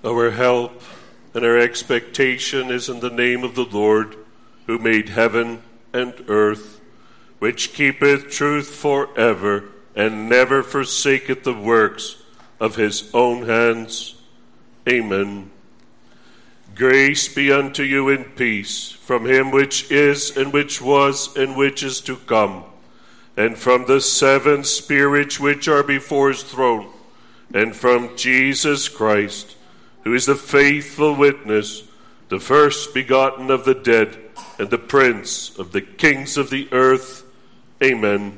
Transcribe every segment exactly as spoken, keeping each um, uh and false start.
Our help and our expectation is in the name of the Lord, who made heaven and earth, which keepeth truth forever, and never forsaketh the works of his own hands. Amen. Grace be unto you in peace, from him which is, and which was, and which is to come, and from the seven spirits which are before his throne, and from Jesus Christ, who is the faithful witness, the first begotten of the dead, and the prince of the kings of the earth. Amen.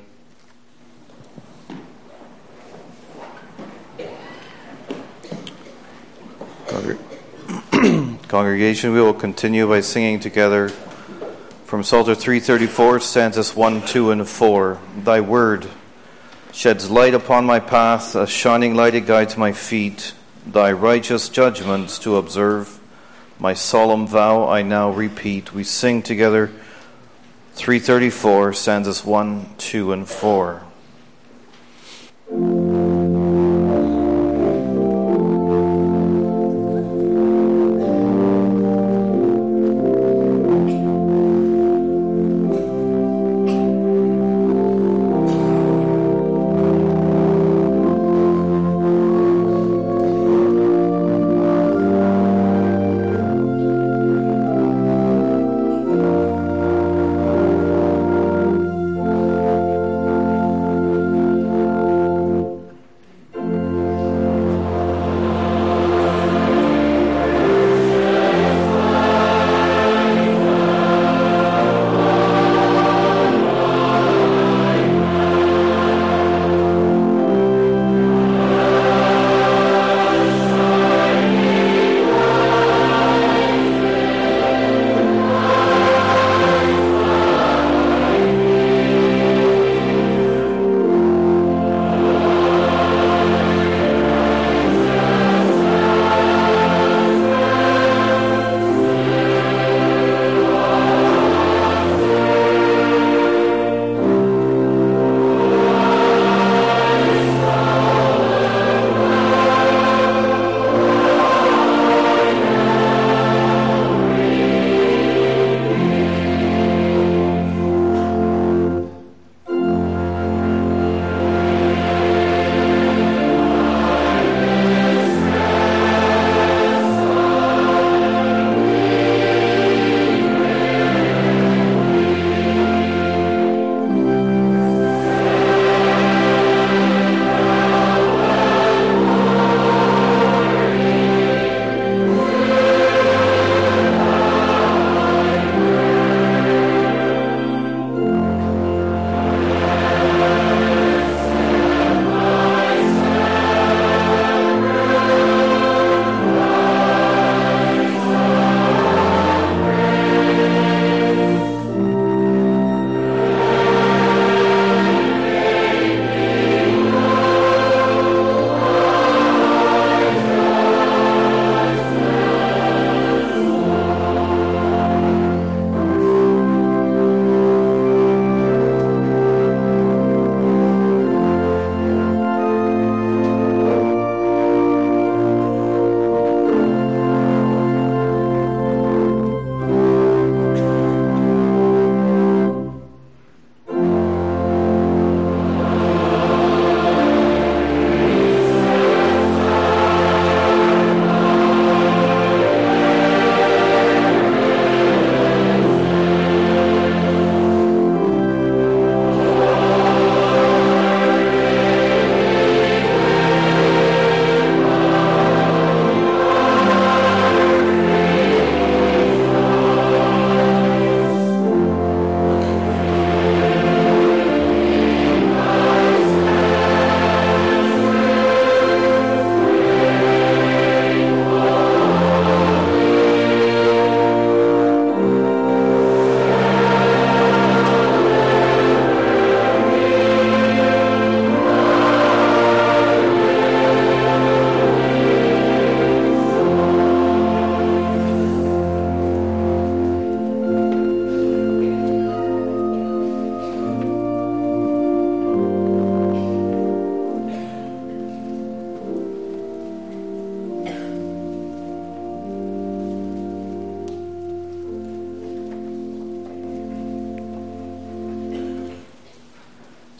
Congregation, we will continue by singing together from Psalter three thirty-four, stanzas one, two, and four. Thy word sheds light upon my path, a shining light it guides my feet. Thy righteous judgments to observe, my solemn vow I now repeat. We sing together three thirty-four, stanzas one, two, and four.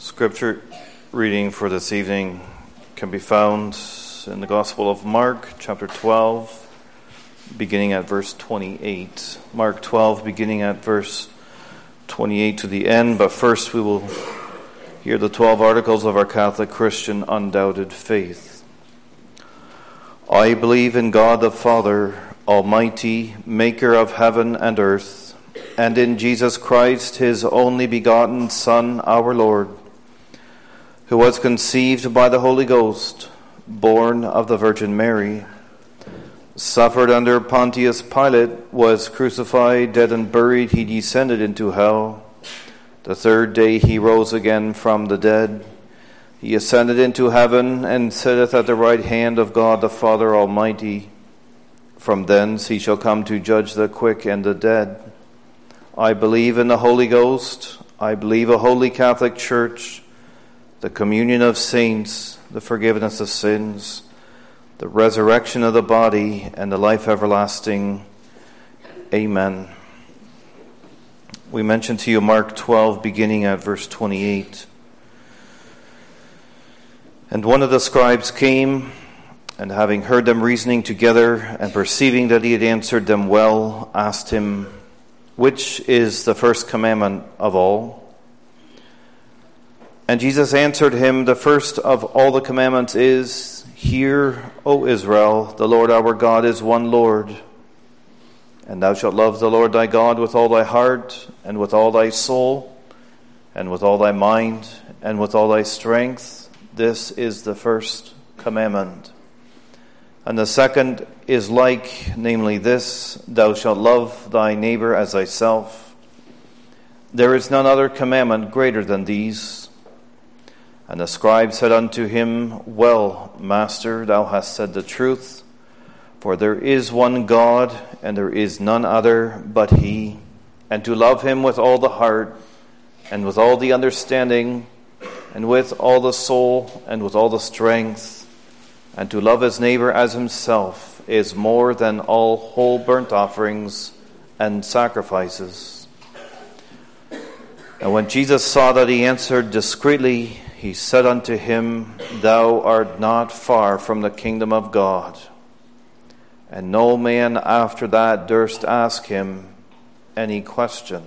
Scripture reading for this evening can be found in the Gospel of Mark, chapter twelve, beginning at verse twenty-eight. Mark twelve, beginning at verse twenty-eight to the end. But first we will hear the twelve articles of our Catholic Christian undoubted faith. I believe in God the Father, Almighty, maker of heaven and earth, and in Jesus Christ, his only begotten Son, our Lord, who was conceived by the Holy Ghost, born of the Virgin Mary, suffered under Pontius Pilate, was crucified, dead and buried, he descended into hell. The third day he rose again from the dead. He ascended into heaven and sitteth at the right hand of God the Father Almighty. From thence he shall come to judge the quick and the dead. I believe in the Holy Ghost. I believe a holy Catholic Church, the communion of saints, the forgiveness of sins, the resurrection of the body, and the life everlasting. Amen. We mentioned to you Mark twelve, beginning at verse twenty-eight. And one of the scribes came, and having heard them reasoning together, and perceiving that he had answered them well, asked him, which is the first commandment of all? And Jesus answered him, the first of all the commandments is, Hear, O Israel, the Lord our God is one Lord. And thou shalt love the Lord thy God with all thy heart, and with all thy soul, and with all thy mind, and with all thy strength. This is the first commandment. And the second is like, namely this, thou shalt love thy neighbor as thyself. There is none other commandment greater than these. And the scribe said unto him, Well, Master, thou hast said the truth, for there is one God, and there is none other but he, and to love him with all the heart, and with all the understanding, and with all the soul, and with all the strength, and to love his neighbor as himself is more than all whole burnt offerings and sacrifices. And when Jesus saw that he answered discreetly, he said unto him, Thou art not far from the kingdom of God. And no man after that durst ask him any question.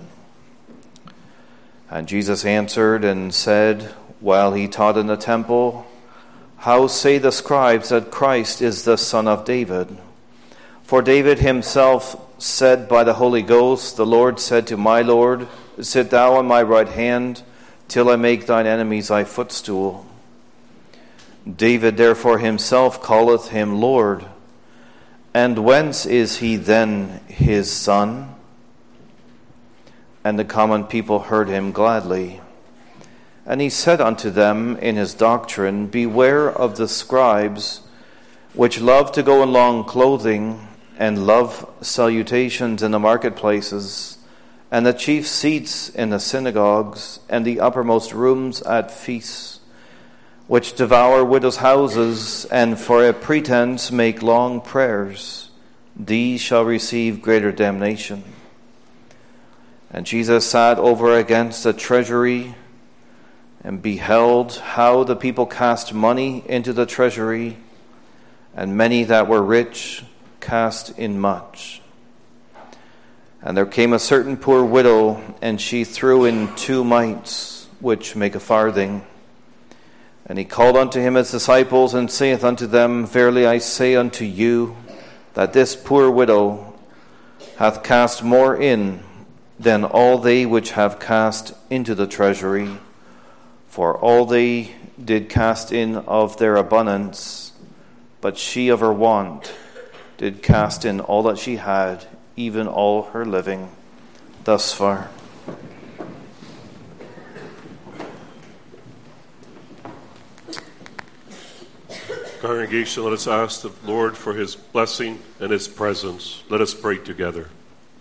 And Jesus answered and said, while he taught in the temple, How say the scribes that Christ is the Son of David? For David himself said by the Holy Ghost, The Lord said to my Lord, Sit thou on my right hand, till I make thine enemies thy footstool. David therefore himself calleth him Lord. And whence is he then his son? And the common people heard him gladly. And he said unto them in his doctrine, Beware of the scribes, which love to go in long clothing, and love salutations in the marketplaces, and the chief seats in the synagogues, and the uppermost rooms at feasts, which devour widows' houses, and for a pretense make long prayers. These shall receive greater damnation. And Jesus sat over against the treasury, and beheld how the people cast money into the treasury, and many that were rich cast in much. And there came a certain poor widow, and she threw in two mites, which make a farthing. And he called unto him his disciples, and saith unto them, Verily I say unto you, that this poor widow hath cast more in than all they which have cast into the treasury. For all they did cast in of their abundance, but she of her want did cast in all that she had, even all her living. Thus far. Congregation, let us ask the Lord for his blessing and his presence. Let us pray together.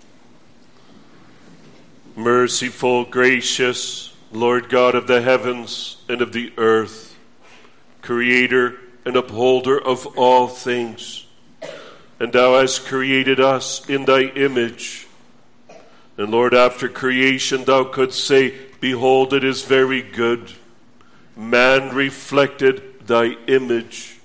Merciful, gracious Lord God of the heavens and of the earth, creator and upholder of all things, and thou hast created us in thy image. And Lord, after creation thou couldst say, Behold, it is very good. man reflected thy image.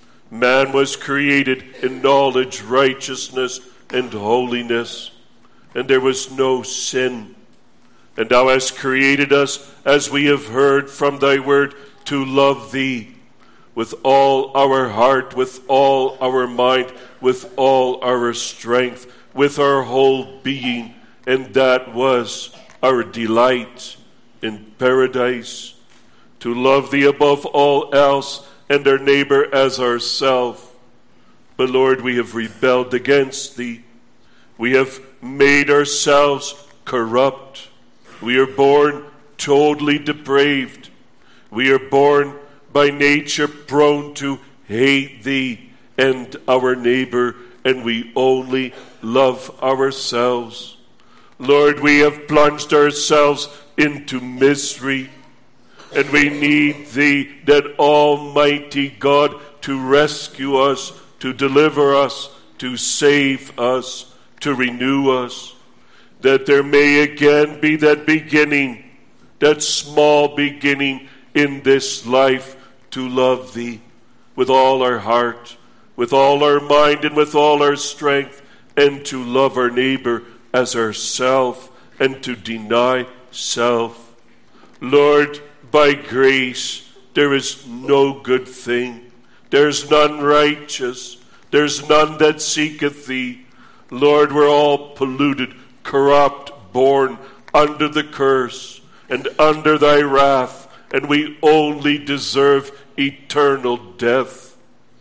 Man was created in knowledge, righteousness, and holiness, and there was no sin. And thou hast created us, as we have heard from thy word, to love thee with all our heart, with all our mind, with all our strength, with our whole being. And that was our delight in paradise, to love thee above all else and our neighbor as ourselves. But Lord, we have rebelled against thee. We have made ourselves corrupt. We are born totally depraved. We are born by nature prone to hate thee and our neighbor, and we only love ourselves. Lord, we have plunged ourselves into misery, and we need thee, that Almighty God, to rescue us, to deliver us, to save us, to renew us, that there may again be that beginning, that small beginning in this life, to love thee with all our heart, with all our mind, and with all our strength, and to love our neighbor as ourself, and to deny self. Lord, by grace there is no good thing. There's none righteous. There's none that seeketh thee. Lord, we're all polluted, corrupt, born under the curse and under thy wrath, and we only deserve eternal death.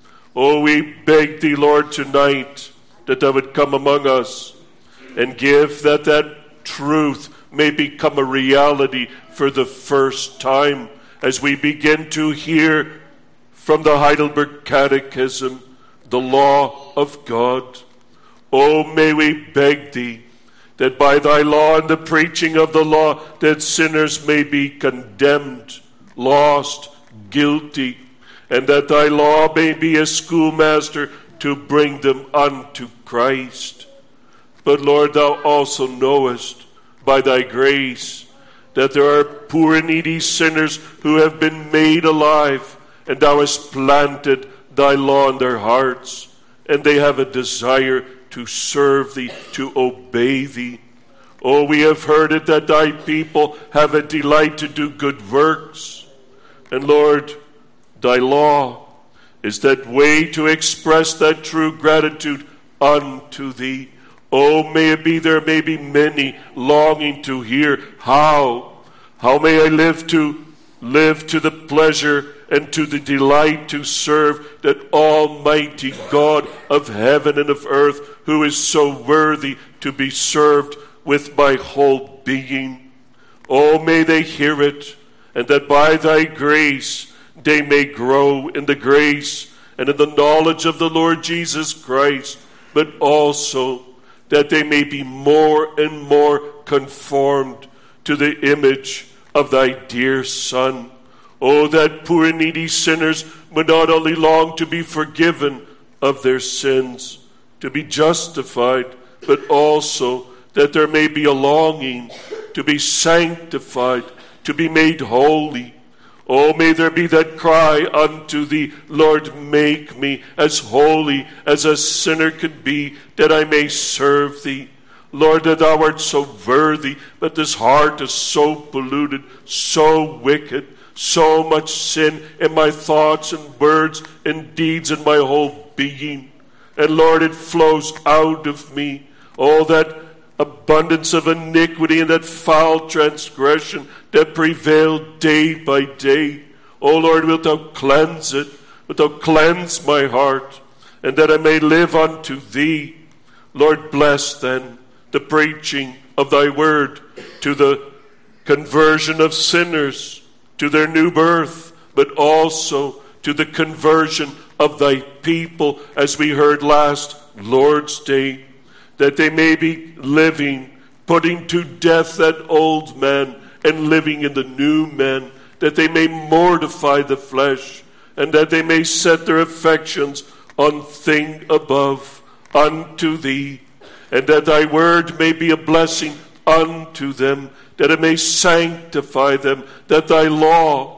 Oh, we beg thee, Lord, tonight that thou would come among us and give that that truth may become a reality for the first time as we begin to hear from the Heidelberg Catechism the law of God. Oh, may we beg thee that by thy law and the preaching of the law that sinners may be condemned, lost, guilty, and that thy law may be a schoolmaster to bring them unto Christ. But Lord, thou also knowest by thy grace that there are poor and needy sinners who have been made alive, and thou hast planted thy law in their hearts, and they have a desire to serve thee, to obey thee. Oh, we have heard it that thy people have a delight to do good works. And Lord, thy law is that way to express that true gratitude unto thee. Oh, may it be there may be many longing to hear how. How may I live to live to the pleasure and to the delight to serve that Almighty God of heaven and of earth, who is so worthy to be served with my whole being. Oh, may they hear it, and that by thy grace they may grow in the grace and in the knowledge of the Lord Jesus Christ, but also that they may be more and more conformed to the image of thy dear Son. Oh, that poor and needy sinners would not only long to be forgiven of their sins, to be justified, but also that there may be a longing to be sanctified, to be made holy. Oh, may there be that cry unto thee, Lord, make me as holy as a sinner could be, that I may serve thee. Lord, that thou art so worthy, but this heart is so polluted, so wicked, so much sin in my thoughts and words and deeds and my whole being. And Lord, it flows out of me. Oh, that abundance of iniquity and that foul transgression that prevailed day by day. Oh Lord, wilt thou cleanse it? Wilt thou cleanse my heart, and that I may live unto thee? Lord, bless then the preaching of thy word to the conversion of sinners, to their new birth, but also to the conversion of thy people, as we heard last Lord's Day, that they may be living, putting to death that old man and living in the new man, that they may mortify the flesh, and that they may set their affections on things above, unto thee, and that thy word may be a blessing unto them, that it may sanctify them, that thy law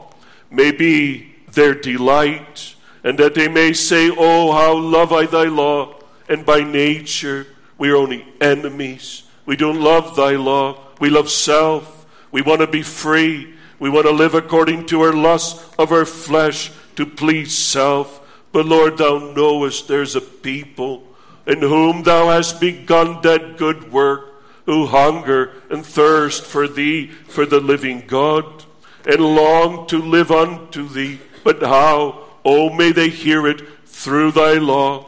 may be their delight, and that they may say, "Oh, how love I thy law." And by nature, we are only enemies. We don't love thy law. We love self. We want to be free. We want to live according to our lusts of our flesh to please self. But Lord, thou knowest there's a people in whom thou hast begun that good work, who hunger and thirst for thee, for the living God, and long to live unto thee. But how? Oh, may they hear it through thy law.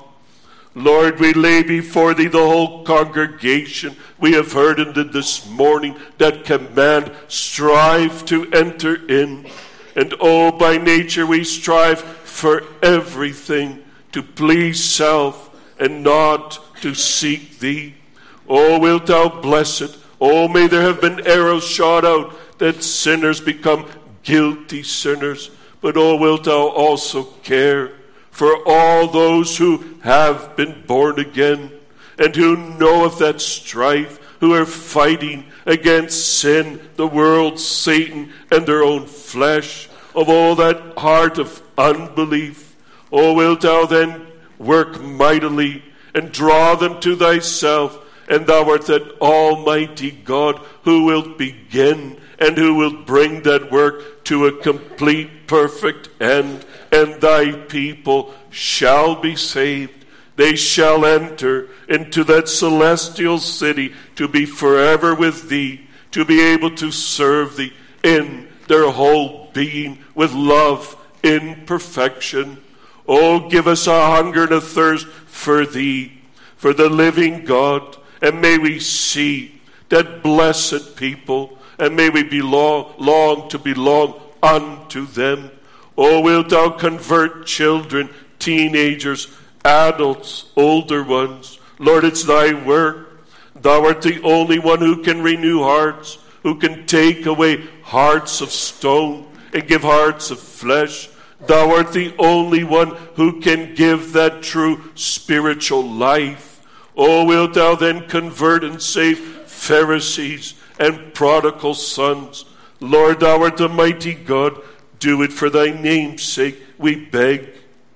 Lord, we lay before thee the whole congregation. We have heard in the, this morning that command, strive to enter in. And oh, by nature we strive for everything to please self and not to seek thee. Oh, wilt thou bless it? Oh, may there have been arrows shot out that sinners become guilty sinners. But oh, wilt thou also care for all those who have been born again and who know of that strife, who are fighting against sin, the world, Satan, and their own flesh, of all that heart of unbelief. Oh, wilt thou then work mightily and draw them to thyself, and thou art that almighty God who wilt begin and who wilt bring that work to a complete, perfect end, and thy people shall be saved. They shall enter into that celestial city to be forever with thee, to be able to serve thee in their whole being with love in perfection. Oh, give us a hunger and a thirst for thee, for the living God, and may we see that blessed people, and may we belong, long to belong unto them. Oh, wilt thou convert children, teenagers, adults, older ones. Lord, it's thy work. Thou art the only one who can renew hearts, who can take away hearts of stone and give hearts of flesh. Thou art the only one who can give that true spiritual life. Oh, wilt thou then convert and save Pharisees and prodigal sons. Lord, thou art the mighty God. Do it for thy name's sake, we beg.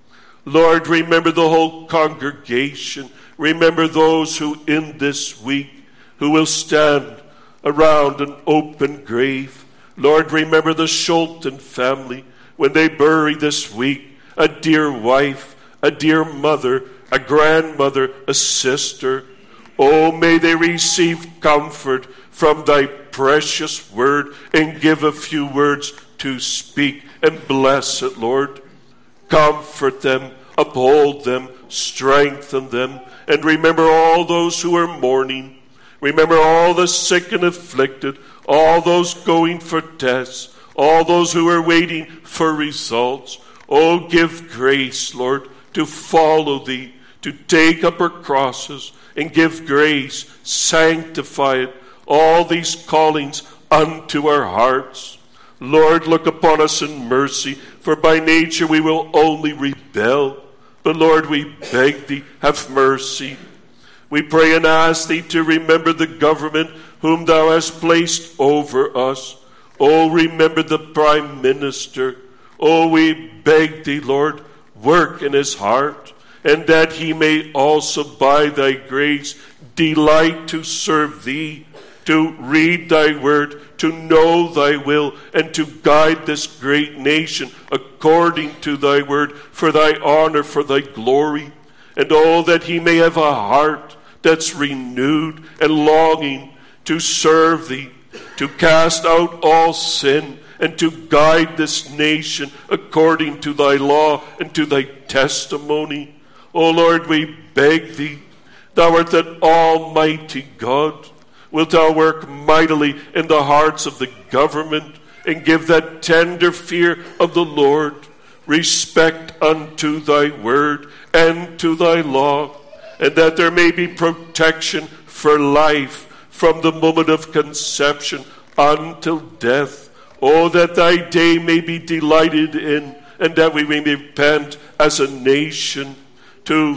Lord, remember the whole congregation. Remember those who in this week, who will stand around an open grave. Lord, remember the Schulten family when they bury this week a dear wife, a dear mother, a grandmother, a sister. Oh, may they receive comfort from thy precious word and give a few words to speak, and bless it, Lord. Comfort them, uphold them, strengthen them, and remember all those who are mourning. Remember all the sick and afflicted, all those going for tests, all those who are waiting for results. Oh, give grace, Lord, to follow thee, to take up our crosses, and give grace, sanctify it, all these callings unto our hearts. Lord, look upon us in mercy, for by nature we will only rebel. But Lord, we beg thee, have mercy. We pray and ask thee to remember the government whom thou hast placed over us. Oh, remember the Prime Minister. Oh, we beg thee, Lord, work in his heart, and that he may also by thy grace delight to serve thee, to read thy word, to know thy will, and to guide this great nation according to thy word, for thy honor, for thy glory. And oh, that he may have a heart that's renewed and longing to serve thee, to cast out all sin, and to guide this nation according to thy law and to thy testimony. O Lord, we beg thee, thou art that almighty God. Wilt thou work mightily in the hearts of the government and give that tender fear of the Lord, respect unto thy word and to thy law, and that there may be protection for life from the moment of conception until death. Oh, that thy day may be delighted in, and that we may repent as a nation to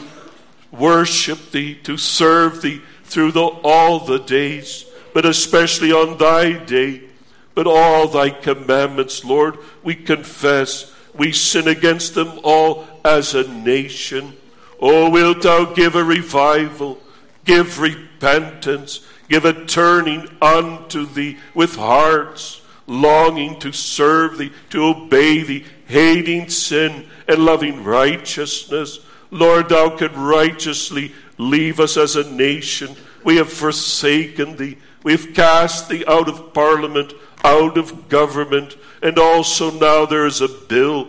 worship thee, to serve thee through the, all the days, but especially on thy day, but all thy commandments, Lord, we confess. We sin against them all as a nation. Oh, wilt thou give a revival, give repentance, give a turning unto thee with hearts longing to serve thee, to obey thee, hating sin and loving righteousness. Lord, thou could righteously leave us as a nation. We have forsaken thee. We have cast thee out of parliament, out of government, and also now there is a bill,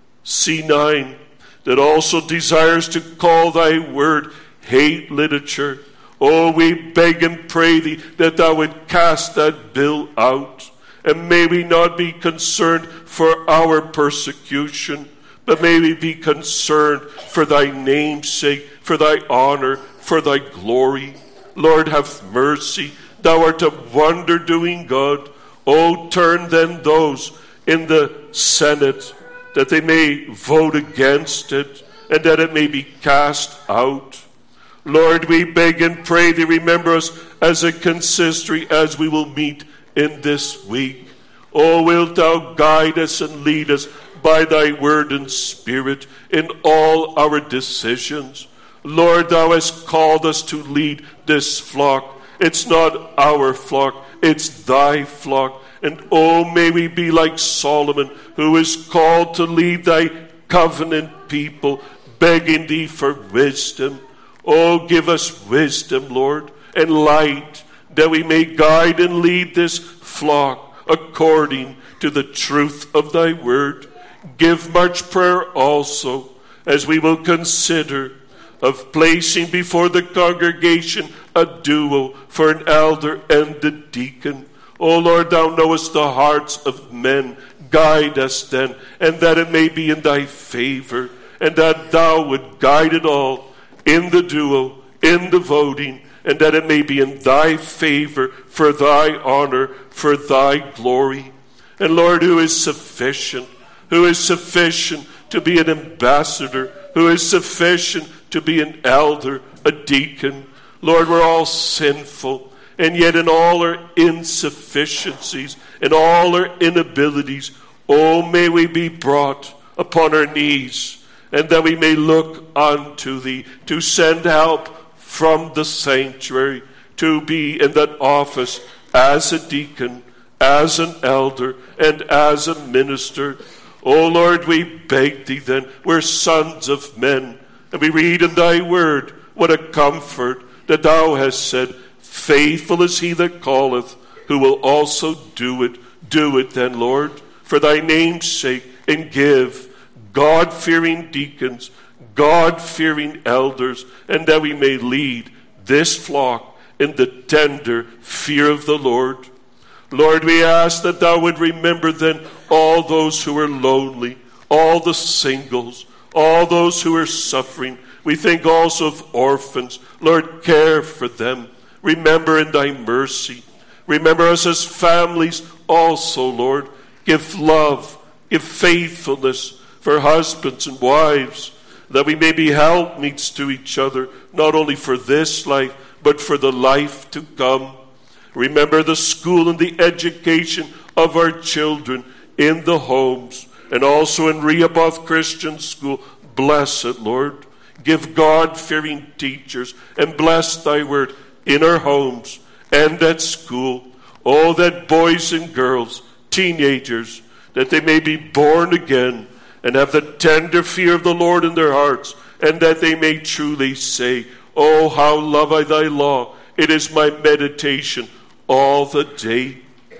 C nine, that also desires to call thy word hate literature. Oh, we beg and pray thee that thou would cast that bill out. And may we not be concerned for our persecution, but may we be concerned for thy name's sake, for thy honor, for thy glory. Lord, have mercy. Thou art a wonder-doing God. Oh, turn then those in the Senate, that they may vote against it, and that it may be cast out. Lord, we beg and pray thee, remember us as a consistory as we will meet in this week. Oh, wilt thou guide us and lead us by thy word and spirit in all our decisions. Lord, thou hast called us to lead this flock. It's not our flock, it's thy flock. And oh, may we be like Solomon, who is called to lead thy covenant people, begging thee for wisdom. Oh, give us wisdom, Lord, and light, that we may guide and lead this flock according to the truth of thy word. Give much prayer also, as we will consider of placing before the congregation a duo for an elder and a deacon. O Lord, thou knowest the hearts of men. Guide us then, and that it may be in thy favor, and that thou would guide it all in the duo, in the voting, and that it may be in thy favor, for thy honor, for thy glory. And Lord, who is sufficient, who is sufficient to be an ambassador, who is sufficient to be an elder, a deacon. Lord, we're all sinful, and yet in all our insufficiencies, in all our inabilities, oh, may we be brought upon our knees, and that we may look unto thee to send help from the sanctuary, to be in that office as a deacon, as an elder, and as a minister. O Lord, we beg thee then, we're sons of men, and we read in thy word, what a comfort that thou hast said, faithful is he that calleth, who will also do it. Do it then, Lord, for thy name's sake, and give God-fearing deacons, God-fearing elders, and that we may lead this flock in the tender fear of the Lord. Lord, we ask that thou would remember then all those who are lonely, all the singles, all those who are suffering. We think also of orphans. Lord, care for them. Remember in thy mercy. Remember us as families also, Lord. Give love, give faithfulness for husbands and wives, that we may be helpmeets to each other, not only for this life, but for the life to come. Remember the school and the education of our children in the homes, and also in Rehoboth Christian School. Bless it, Lord. Give God-fearing teachers, and bless thy word in our homes and at school. Oh, that boys and girls, teenagers, that they may be born again and have the tender fear of the Lord in their hearts, and that they may truly say, oh, how love I thy law. It is my meditation all the day.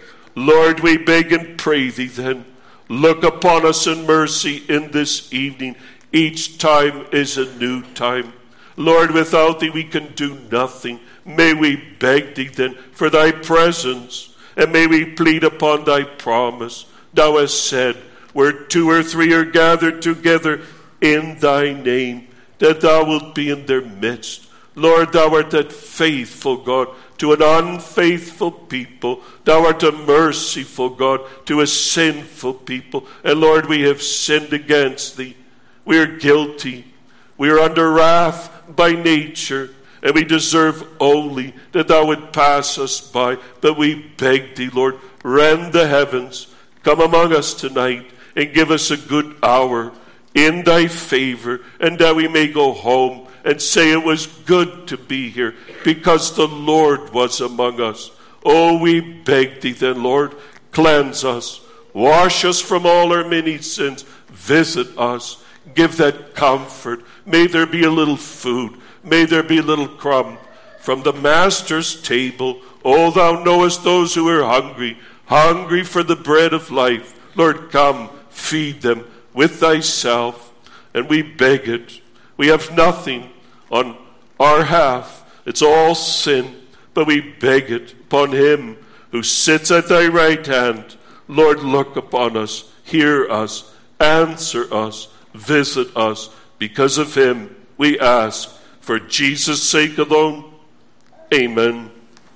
Lord, we beg and pray thee then, look upon us in mercy in this evening. Each time is a new time. Lord, without thee we can do nothing. May we beg thee then for thy presence, and may we plead upon thy promise. Thou hast said, where two or three are gathered together in thy name, that thou wilt be in their midst. Lord, thou art that faithful God to an unfaithful people. Thou art a merciful God to a sinful people. And Lord, we have sinned against thee. We are guilty. We are under wrath by nature, and we deserve only that thou would pass us by. But we beg thee, Lord, rend the heavens. Come among us tonight and give us a good hour in thy favor, and that we may go home and say it was good to be here because the Lord was among us. Oh, we beg thee then, Lord, cleanse us, wash us from all our many sins, visit us, give that comfort. May there be a little food, may there be a little crumb from the Master's table. Oh, thou knowest those who are hungry, hungry for the bread of life. Lord, come, feed them with thyself. And we beg it. We have nothing on our half. It's all sin. But we beg it upon him who sits at thy right hand. Lord, look upon us, hear us, answer us, visit us. Because of him we ask, for Jesus' sake alone. Amen.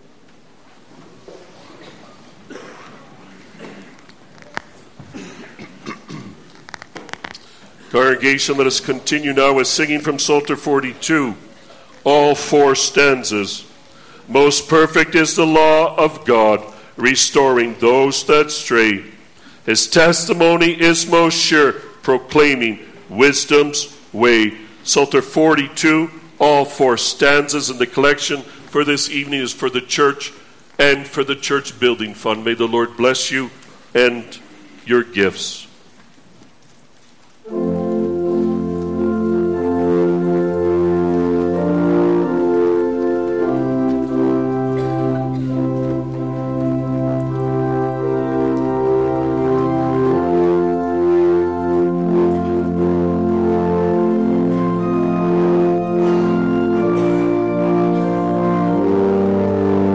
Congregation, let us continue now with singing from Psalter forty-two, all four stanzas. Most perfect is the law of God, restoring those that stray. His testimony is most sure, proclaiming wisdom's way. Psalter forty-two, all four stanzas, and the collection for this evening is for the church and for the church building fund. May the Lord bless you and your gifts.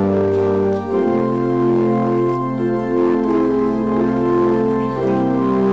Thank you.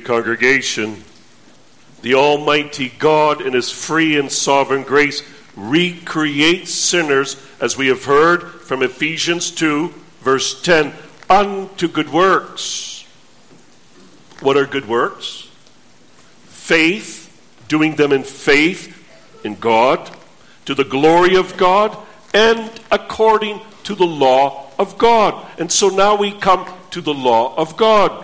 congregation, the Almighty God in His free and sovereign grace recreates sinners, as we have heard from Ephesians two, verse ten, unto good works. What are good works? Faith, doing them in faith in God, to the glory of God, and according to the law of God. And so now we come to the law of God.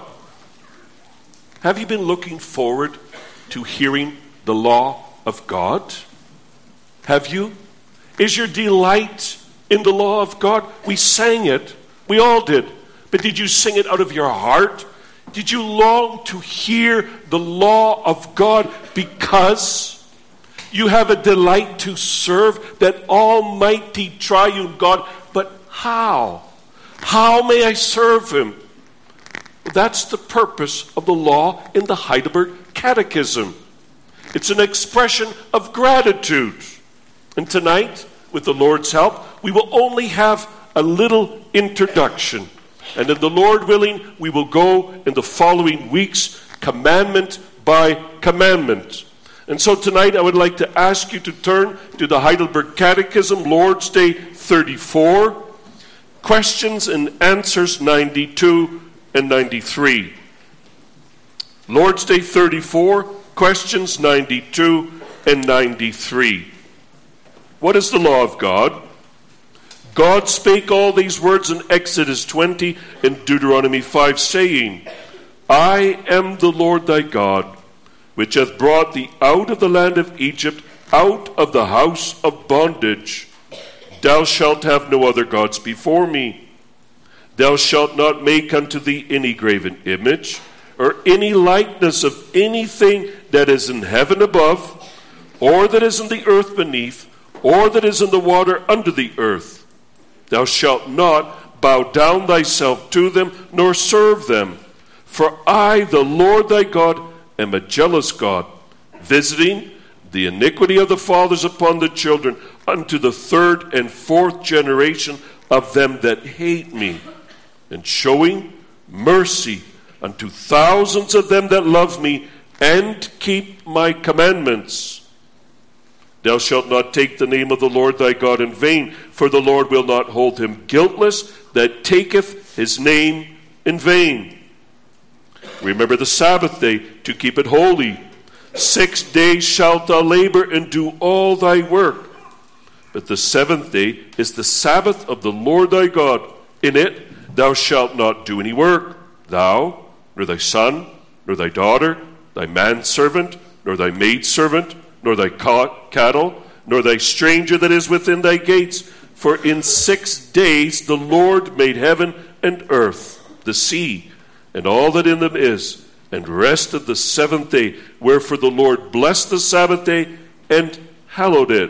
Have you been looking forward to hearing the law of God? Have you? Is your delight in the law of God? We sang it. We all did. But did you sing it out of your heart? Did you long to hear the law of God because you have a delight to serve that almighty triune God? But how? How may I serve Him? That's the purpose of the law in the Heidelberg Catechism. It's an expression of gratitude. And tonight, with the Lord's help, we will only have a little introduction. And in the Lord willing, we will go in the following weeks, commandment by commandment. And so tonight I would like to ask you to turn to the Heidelberg Catechism, Lord's Day thirty-four, questions and answers ninety-two and ninety-three. Lord's Day thirty-four, questions ninety-two and ninety-three. What is the law of God? God spake all these words in Exodus twenty and Deuteronomy five, saying, I am the Lord thy God, which hath brought thee out of the land of Egypt, out of the house of bondage. Thou shalt have no other gods before me. Thou shalt not make unto thee any graven image, or any likeness of anything that is in heaven above, or that is in the earth beneath, or that is in the water under the earth. Thou shalt not bow down thyself to them, nor serve them. For I, the Lord thy God, am a jealous God, visiting the iniquity of the fathers upon the children, unto the third and fourth generation of them that hate me, and showing mercy unto thousands of them that love me, and keep my commandments. Thou shalt not take the name of the Lord thy God in vain, for the Lord will not hold him guiltless that taketh his name in vain. Remember the Sabbath day to keep it holy. Six days shalt thou labor and do all thy work. But the seventh day is the Sabbath of the Lord thy God. In it thou shalt not do any work, thou, nor thy son, nor thy daughter, thy manservant, nor thy maidservant, nor thy cattle, nor thy stranger that is within thy gates. For in six days the Lord made heaven and earth, the sea, and all that in them is, and rested the seventh day. Wherefore the Lord blessed the Sabbath day and hallowed it.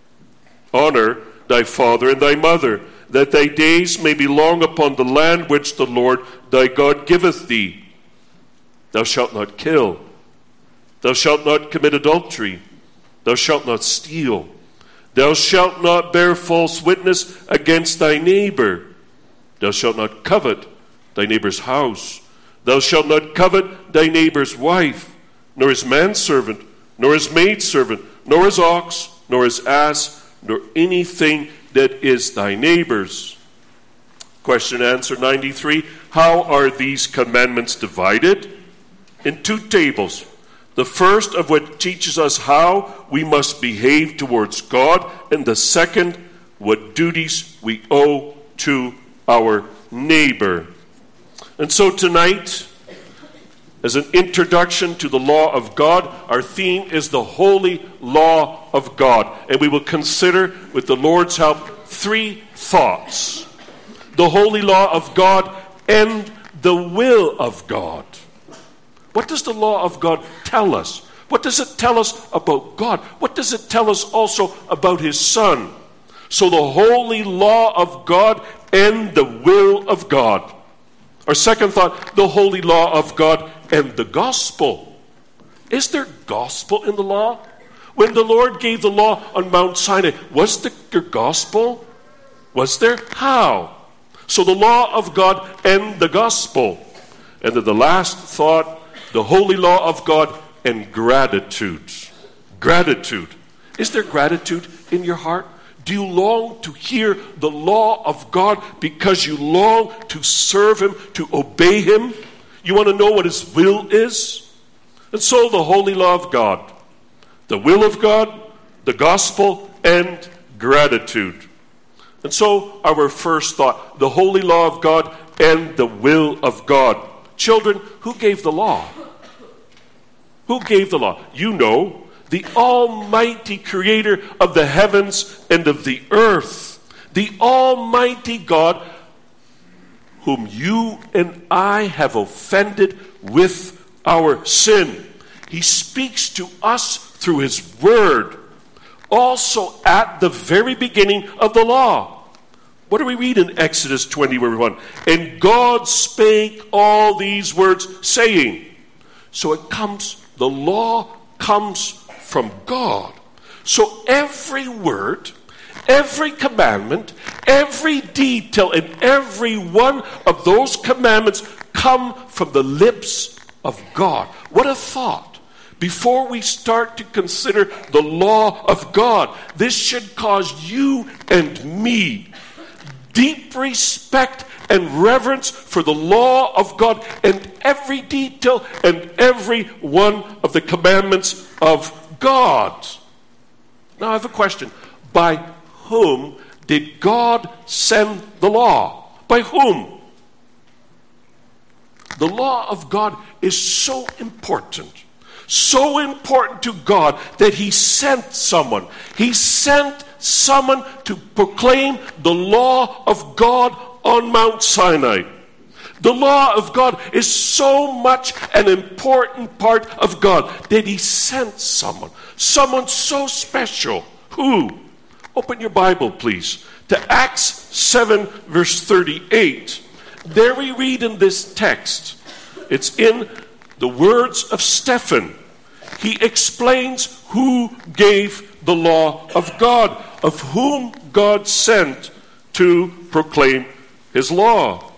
Honor thy father and thy mother, that thy days may be long upon the land which the Lord thy God giveth thee. Thou shalt not kill. Thou shalt not commit adultery. Thou shalt not steal. Thou shalt not bear false witness against thy neighbor. Thou shalt not covet thy neighbor's house. Thou shalt not covet thy neighbor's wife, nor his manservant, nor his maidservant, nor his ox, nor his ass, nor anything that is thy neighbor's. Question and answer ninety-three. How are these commandments divided? In two tables. The first of which teaches us how we must behave towards God, and the second, what duties we owe to our neighbor. And so tonight, as an introduction to the law of God, our theme is the holy law of God. And we will consider, with the Lord's help, three thoughts. The holy law of God and the will of God. What does the law of God tell us? What does it tell us about God? What does it tell us also about His Son? So the holy law of God and the will of God. Our second thought, the holy law of God and the gospel. Is there gospel in the law? When the Lord gave the law on Mount Sinai, was there gospel? Was there? How? So the law of God and the gospel. And then the last thought, the holy law of God, and gratitude. Gratitude. Is there gratitude in your heart? Do you long to hear the law of God because you long to serve Him, to obey Him? You want to know what His will is? And so the holy law of God, the will of God, the gospel, and gratitude. And so our first thought, the holy law of God and the will of God. Children, who gave the law? Who gave the law? You know, the almighty creator of the heavens and of the earth. The almighty God whom you and I have offended with our sin. He speaks to us through His word. Also at the very beginning of the law. What do we read in Exodus twenty, where we want? And God spake all these words, saying. So it comes, the law comes from God. So every word, every commandment, every detail, and every one of those commandments come from the lips of God. What a thought. Before we start to consider the law of God, this should cause you and me deep respect and reverence for the law of God and every detail and every one of the commandments of God. Now I have a question. By whom did God send the law? By whom? The law of God is so important. So important to God that He sent someone. He sent someone to proclaim the law of God on Mount Sinai. The law of God is so much an important part of God that He sent someone. Someone so special. Who? Open your Bible, please, to Acts seven, verse thirty-eight. There we read in this text, it's in the words of Stephen. He explains who gave the law of God, of whom God sent to proclaim His law.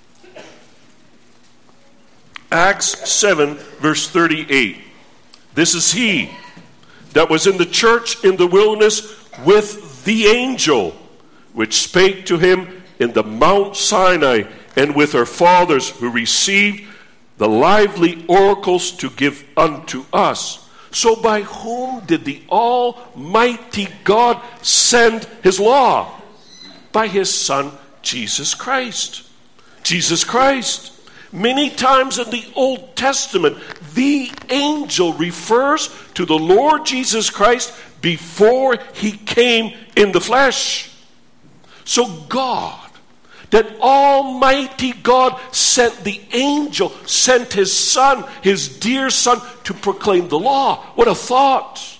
Acts seven, verse thirty-eight. This is He that was in the church in the wilderness with the angel, which spake to him in the Mount Sinai, and with our fathers who received the lively oracles to give unto us. So by whom did the Almighty God send His law? By His Son, Jesus Christ. Jesus Christ. Many times in the Old Testament, the angel refers to the Lord Jesus Christ before He came in the flesh. So God, that Almighty God sent the angel, sent His Son, His dear Son, to proclaim the law. What a thought.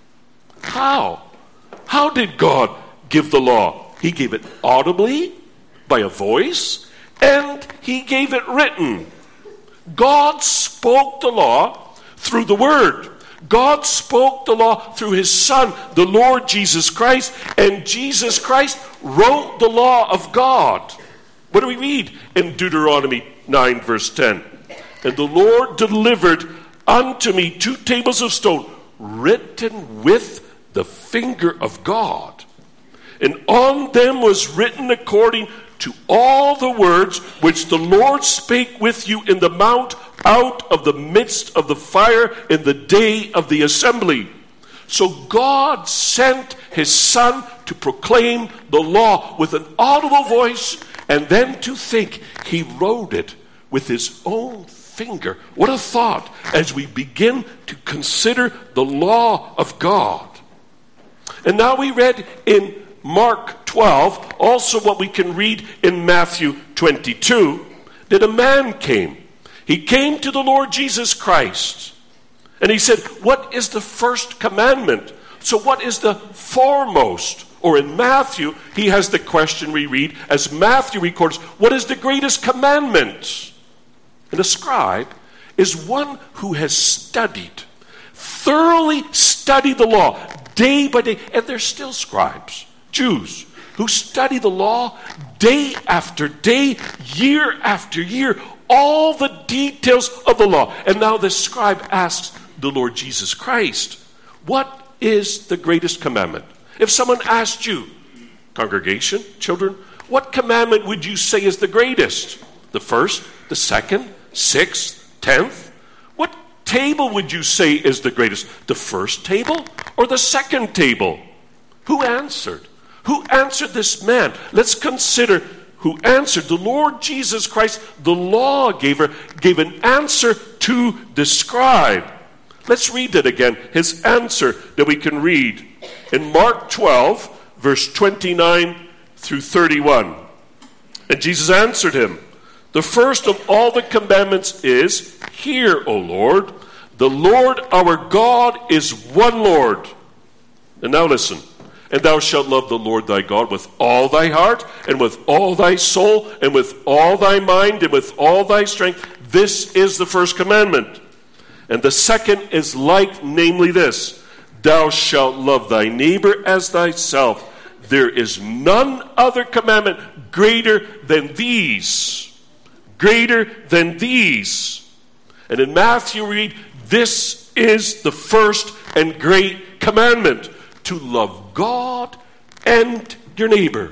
How? How did God give the law? He gave it audibly, by a voice, and He gave it written. God spoke the law through the Word. God spoke the law through His Son, the Lord Jesus Christ, and Jesus Christ wrote the law of God. What do we read in Deuteronomy nine, verse ten? And the Lord delivered unto me two tables of stone, written with the finger of God. And on them was written according to all the words which the Lord spake with you in the mount out of the midst of the fire in the day of the assembly. So God sent His Son to proclaim the law with an audible voice, and then to think He wrote it with His own finger. What a thought as we begin to consider the law of God. And now we read in Mark twelve, also what we can read in Matthew twenty-two, that a man came. He came to the Lord Jesus Christ, and he said, what is the first commandment? So what is the foremost? Or in Matthew, he has the question we read, as Matthew records, what is the greatest commandment? And a scribe is one who has studied, thoroughly studied the law, day by day, and they're still scribes. Jews who study the law day after day, year after year, all the details of the law. And now the scribe asks the Lord Jesus Christ, what is the greatest commandment? If someone asked you, congregation, children, what commandment would you say is the greatest? The first, the second, sixth, tenth? What table would you say is the greatest? The first table or the second table? Who answered? Who answered this man? Let's consider who answered. The Lord Jesus Christ, the lawgiver, gave an answer to the scribe. Let's read it again. His answer that we can read in Mark twelve, verse twenty-nine through thirty-one. And Jesus answered him, the first of all the commandments is, hear, O Lord, the Lord our God is one Lord. And now listen. And thou shalt love the Lord thy God with all thy heart, and with all thy soul, and with all thy mind, and with all thy strength. This is the first commandment. And the second is like, namely this, thou shalt love thy neighbor as thyself. There is none other commandment greater than these. Greater than these. And in Matthew we read, this is the first and great commandment, to love God and your neighbor.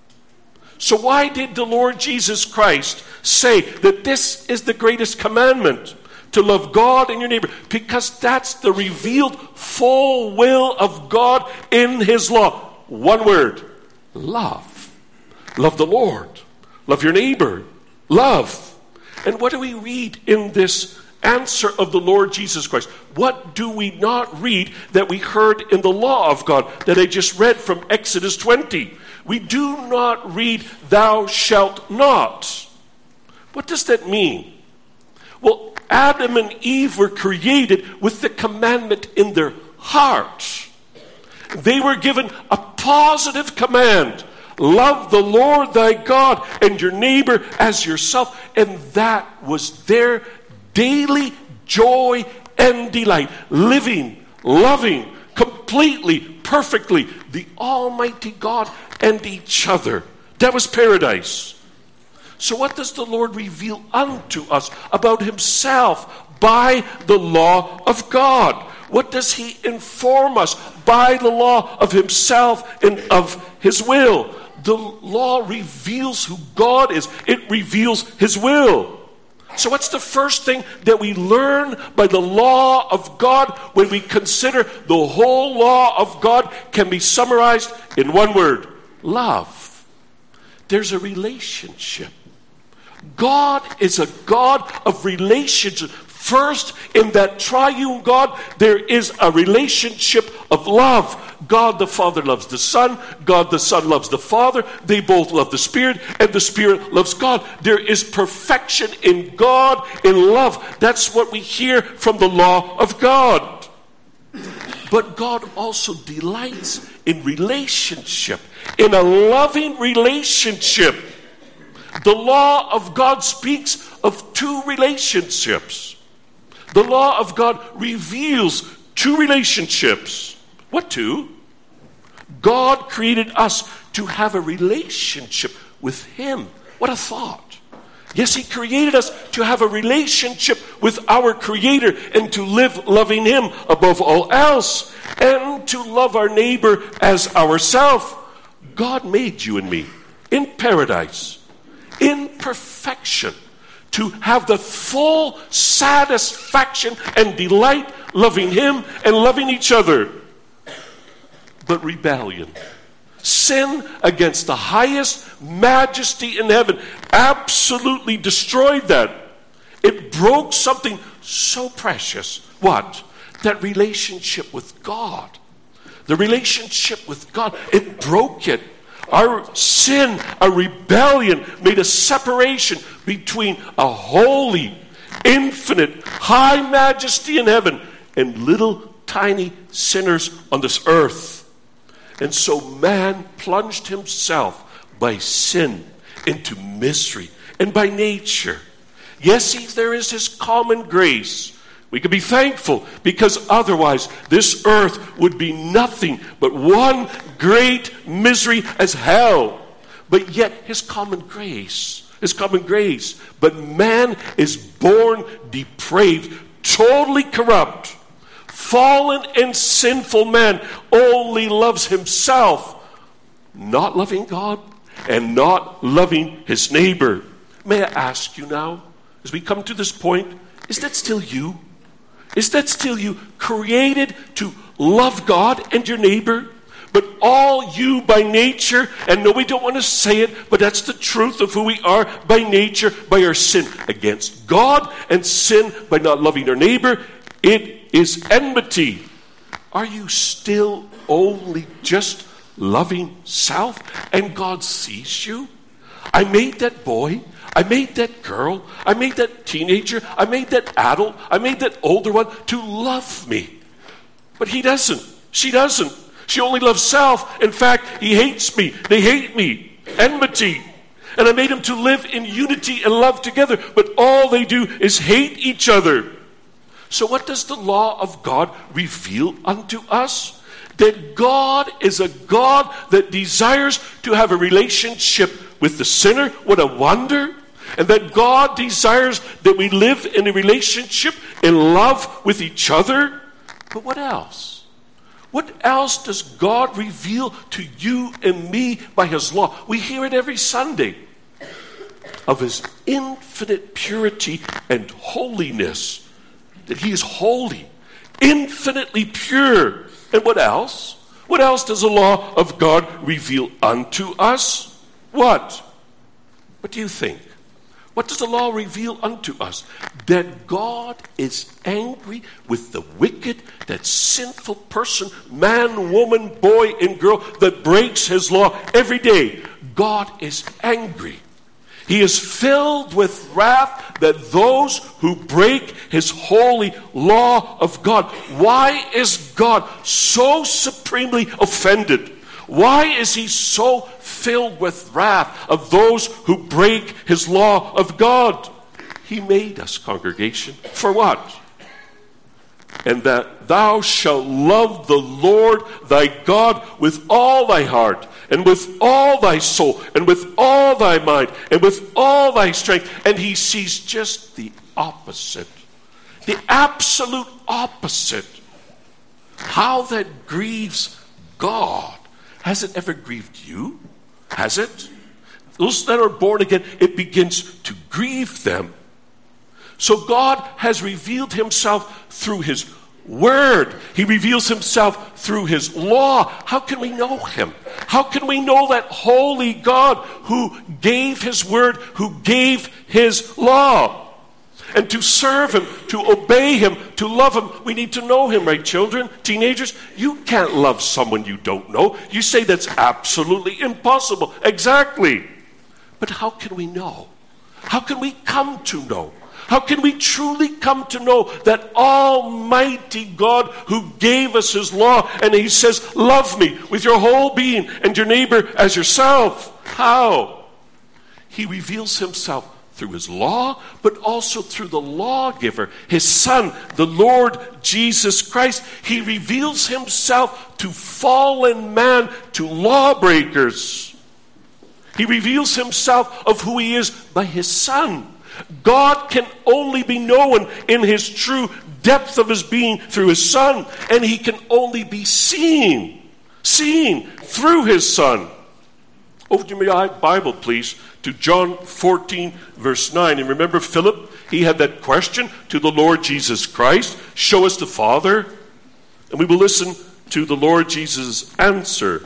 So why did the Lord Jesus Christ say that this is the greatest commandment? To love God and your neighbor. Because that's the revealed full will of God in his law. One word. Love. Love the Lord. Love your neighbor. Love. And what do we read in this answer of the Lord Jesus Christ? What do we not read that we heard in the law of God that I just read from Exodus twenty? We do not read, thou shalt not. What does that mean? Well, Adam and Eve were created with the commandment in their heart. They were given a positive command. Love the Lord thy God and your neighbor as yourself. And that was their daily joy and delight. Living, loving, completely, perfectly, the Almighty God and each other. That was paradise. So what does the Lord reveal unto us about himself by the law of God? What does he inform us by the law of himself and of his will? The law reveals who God is. It reveals his will. So what's the first thing that we learn by the law of God when we consider the whole law of God can be summarized in one word? Love. There's a relationship. God is a God of relationship. First, in that triune God, there is a relationship of love. God the Father loves the Son. God the Son loves the Father. They both love the Spirit, and the Spirit loves God. There is perfection in God, in love. That's what we hear from the law of God. But God also delights in relationship, in a loving relationship. The law of God speaks of two relationships. The law of God reveals two relationships. What two? God created us to have a relationship with him. What a thought. Yes, he created us to have a relationship with our Creator and to live loving him above all else and to love our neighbor as ourselves. God made you and me in paradise, in perfection, to have the full satisfaction and delight loving him and loving each other. But rebellion, sin against the highest majesty in heaven, absolutely destroyed that. It broke something so precious. What? That relationship with God. The relationship with God, it broke it. Our sin, our rebellion made a separation between a holy, infinite, high majesty in heaven and little tiny sinners on this earth. And so man plunged himself by sin into misery and by nature. Yes, he, there is his common grace. We could be thankful because otherwise this earth would be nothing but one great misery as hell. But yet his common grace It's common grace. But man is born depraved, totally corrupt. Fallen and sinful man only loves himself, not loving God and not loving his neighbor. May I ask you now, as we come to this point, is that still you? Is that still you, created to love God and your neighbor? But all you by nature, and no, we don't want to say it, but that's the truth of who we are by nature, by our sin against God and sin by not loving our neighbor, it is enmity. Are you still only just loving self and God sees you? I made that boy, I made that girl, I made that teenager, I made that adult, I made that older one to love me. But he doesn't, she doesn't. She only loves self. In fact, he hates me, they hate me. Enmity. And I made them to live in unity and love together, but all they do is hate each other. So what does the law of God reveal unto us? That God is a God that desires to have a relationship with the sinner. What a wonder. And that God desires that we live in a relationship in love with each other. But what else? What else does God reveal to you and me by his law? We hear it every Sunday. Of his infinite purity and holiness. That he is holy, infinitely pure. And what else? What else does the law of God reveal unto us? What? What do you think? What does the law reveal unto us? That God is angry with the wicked, that sinful person, man, woman, boy, and girl that breaks his law every day. God is angry. He is filled with wrath that those who break his holy law of God. Why is God so supremely offended? Why is he so filled with wrath of those who break his law of God? He made us, congregation, for what? And that thou shalt love the Lord thy God with all thy heart, and with all thy soul, and with all thy mind, and with all thy strength. And he sees just the opposite. The absolute opposite. How that grieves God. Has it ever grieved you? Has it? Those that are born again, it begins to grieve them. So God has revealed himself through his word. He reveals himself through his law. How can we know him? How can we know that holy God who gave his word, who gave his law? And to serve him, to obey him, to love him, we need to know him, right, children? Teenagers, you can't love someone you don't know. You say that's absolutely impossible. Exactly. But how can we know? How can we come to know? How can we truly come to know that Almighty God who gave us his law, and he says, love me with your whole being and your neighbor as yourself? How? He reveals himself through his law, but also through the lawgiver, his Son, the Lord Jesus Christ. He reveals himself to fallen man, to lawbreakers. He reveals himself of who he is by his Son. God can only be known in his true depth of his being through his Son, and he can only be seen, seen through his Son. Open your Bible, please, to John fourteen, verse nine. And remember Philip, he had that question to the Lord Jesus Christ, show us the Father. And we will listen to the Lord Jesus' answer.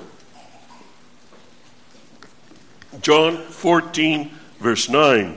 John fourteen, verse nine.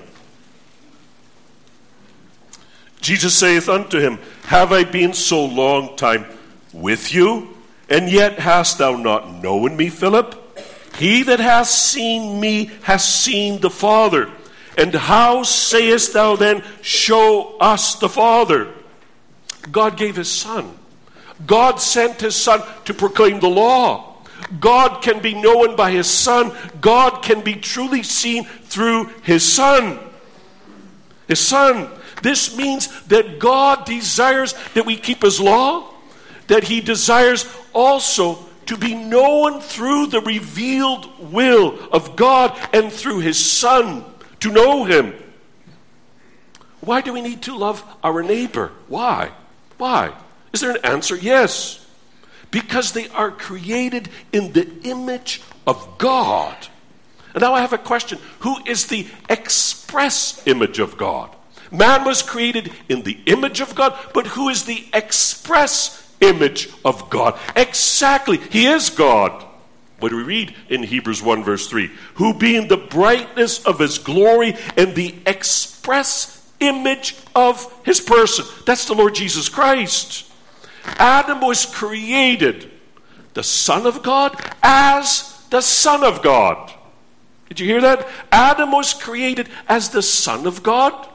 Jesus saith unto him, have I been so long time with you, and yet hast thou not known me, Philip? He that hath seen me hath seen the Father. And how sayest thou then, show us the Father? God gave his Son. God sent his Son to proclaim the law. God can be known by his Son. God can be truly seen through his Son. His Son. This means that God desires that we keep his law, that he desires also to be known through the revealed will of God and through his Son. to know him. Why do we need to love our neighbor? Why? Why? Is there an answer? Yes. Because they are created in the image of God. And now I have a question. Who is the express image of God? Man was created in the image of God, but who is the express image of God? Exactly. He is God. What do we read in Hebrews one verse three? Who being the brightness of his glory and the express image of his person. That's the Lord Jesus Christ. Adam was created, the Son of God, as the Son of God. Did you hear that? Adam was created as the Son of God,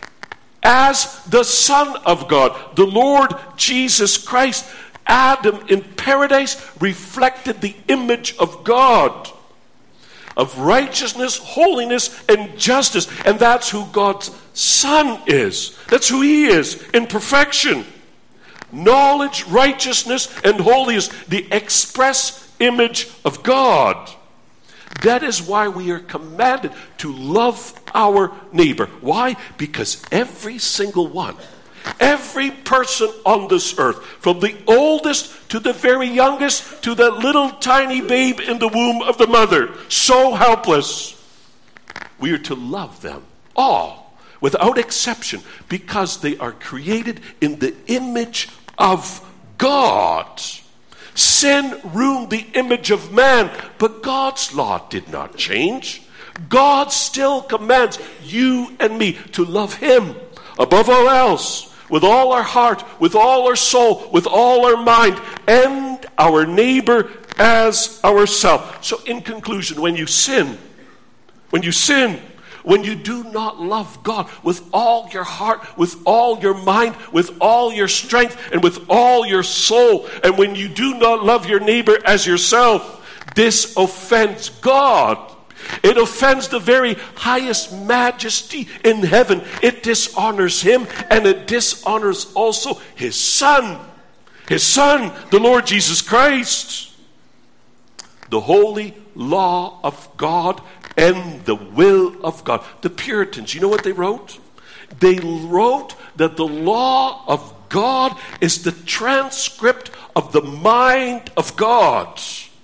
as the Son of God. The Lord Jesus Christ, Adam in paradise reflected the image of God, of righteousness, holiness, and justice. And that's who God's Son is. That's who he is in perfection. Knowledge, righteousness, and holiness, the express image of God. That is why we are commanded to love our neighbor. Why? Because every single one, every person on this earth, from the oldest to the very youngest, to the little tiny babe in the womb of the mother, so helpless, we are to love them all, without exception, because they are created in the image of God. Sin ruined the image of man, but God's law did not change. God still commands you and me to love him above all else, with all our heart, with all our soul, with all our mind, and our neighbor as ourselves. So in conclusion, when you sin, when you sin, when you do not love God with all your heart, with all your mind, with all your strength, and with all your soul, and when you do not love your neighbor as yourself, this offends God. It offends the very highest majesty in heaven. It dishonors him, and it dishonors also his Son. His Son, the Lord Jesus Christ. The holy law of God and the will of God. The Puritans, you know what they wrote? They wrote that the law of God is the transcript of the mind of God.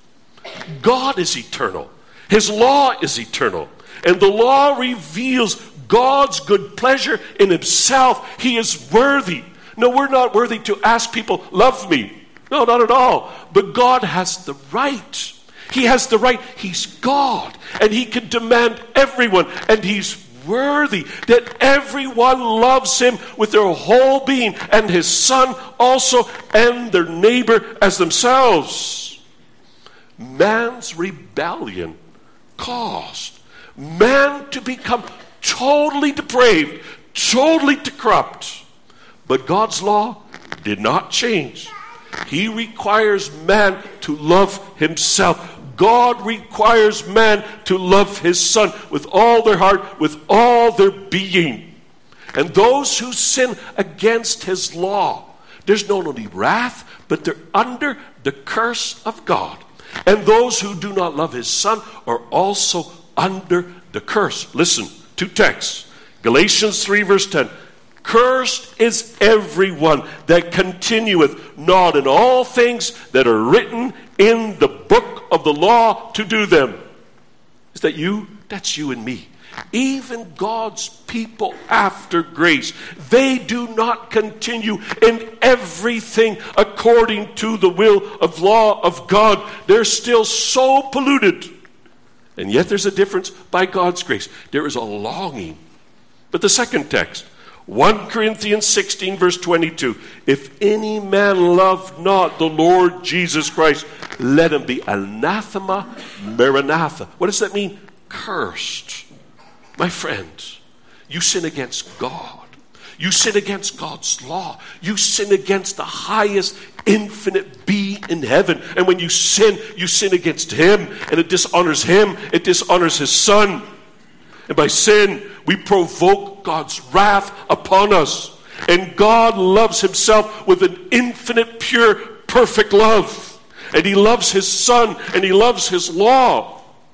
God is eternal. His law is eternal. And the law reveals God's good pleasure in himself. He is worthy. No, we're not worthy to ask people, love me. No, not at all. But God has the right. He has the right. He's God. And he can demand everyone. And he's worthy that everyone loves him with their whole being. And his Son also, and their neighbor as themselves. Man's rebellion caused man to become totally depraved, totally corrupt. But God's law did not change. He requires man to love himself. God requires man to love his Son with all their heart, with all their being. And those who sin against his law, there's not only wrath, but they're under the curse of God. And those who do not love his Son are also under the curse. Listen, two texts. Galatians three verse ten. Cursed is everyone that continueth not in all things that are written in the book of the law to do them. Is that you? That's you and me. Even God's people after grace, they do not continue in everything according to the will of law of God. They're still so polluted. And yet there's a difference by God's grace. There is a longing. But the second text, First Corinthians sixteen verse twenty-two. If any man love not the Lord Jesus Christ, let him be anathema maranatha. What does that mean? Cursed. My friends, you sin against God. You sin against God's law. You sin against the highest infinite being in heaven. And when you sin, you sin against him. And it dishonors him. It dishonors his Son. And by sin, we provoke God's wrath upon us. And God loves himself with an infinite, pure, perfect love. And he loves his Son. And he loves his law.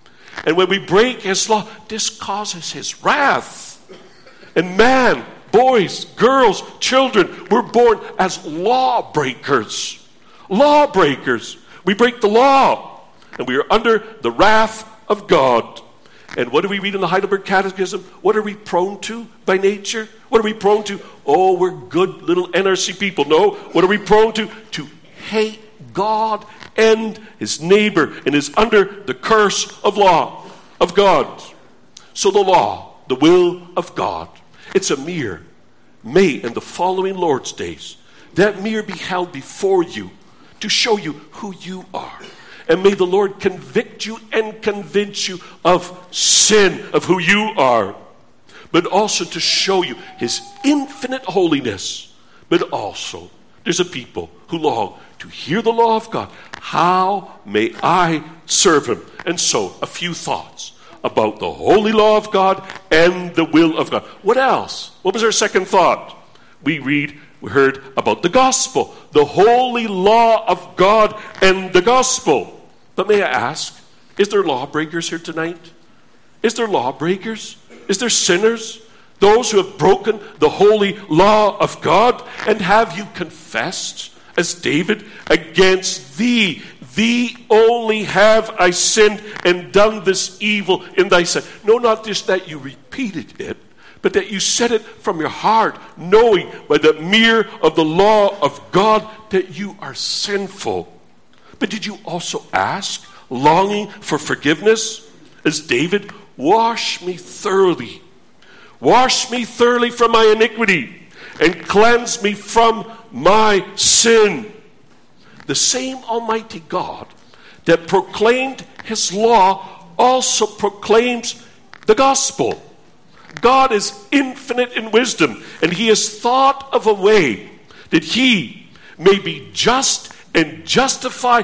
And when we break his law, this causes his wrath. And man, boys, girls, children, we're born as lawbreakers. Lawbreakers. We break the law. And we are under the wrath of God. And what do we read in the Heidelberg Catechism? What are we prone to by nature? What are we prone to? Oh, we're good little N R C people. No, what are we prone to? To hate God and his neighbor, and is under the curse of law, of God. So the law, the will of God, it's a mirror. May in the following Lord's days, that mirror be held before you to show you who you are. And may the Lord convict you and convince you of sin, of who you are. But also to show you his infinite holiness. But also, there's a people who long to hear the law of God. How may I serve him? And so, a few thoughts about the holy law of God and the will of God. What else? What was our second thought? We read, we heard about the gospel, the holy law of God and the gospel. But may I ask, is there lawbreakers here tonight? Is there lawbreakers? Is there sinners? Those who have broken the holy law of God? And have you confessed, as David, against thee, thee only have I sinned and done this evil in thy sight? No, not just that you repeated it, but that you said it from your heart, knowing by the mirror of the law of God that you are sinful. But did you also ask, longing for forgiveness, as David, wash me thoroughly. Wash me thoroughly from my iniquity and cleanse me from my sin. The same Almighty God that proclaimed his law also proclaims the gospel. God is infinite in wisdom, and he has thought of a way that he may be just and justify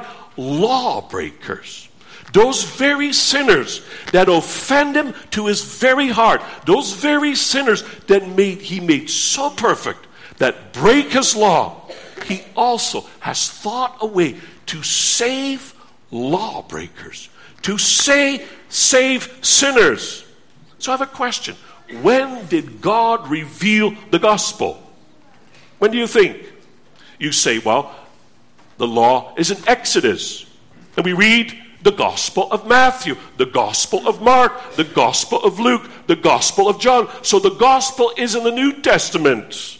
lawbreakers. Those very sinners that offend him to his very heart. Those very sinners that made he made so perfect, that break his law. He also has thought a way to save lawbreakers. To say, save sinners. So I have a question. When did God reveal the gospel? When do you think? You say, well, the law is in Exodus. And we read the Gospel of Matthew, the Gospel of Mark, the Gospel of Luke, the Gospel of John. So the Gospel is in the New Testament.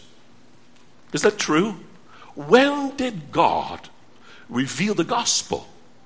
Is that true? When did God reveal the Gospel?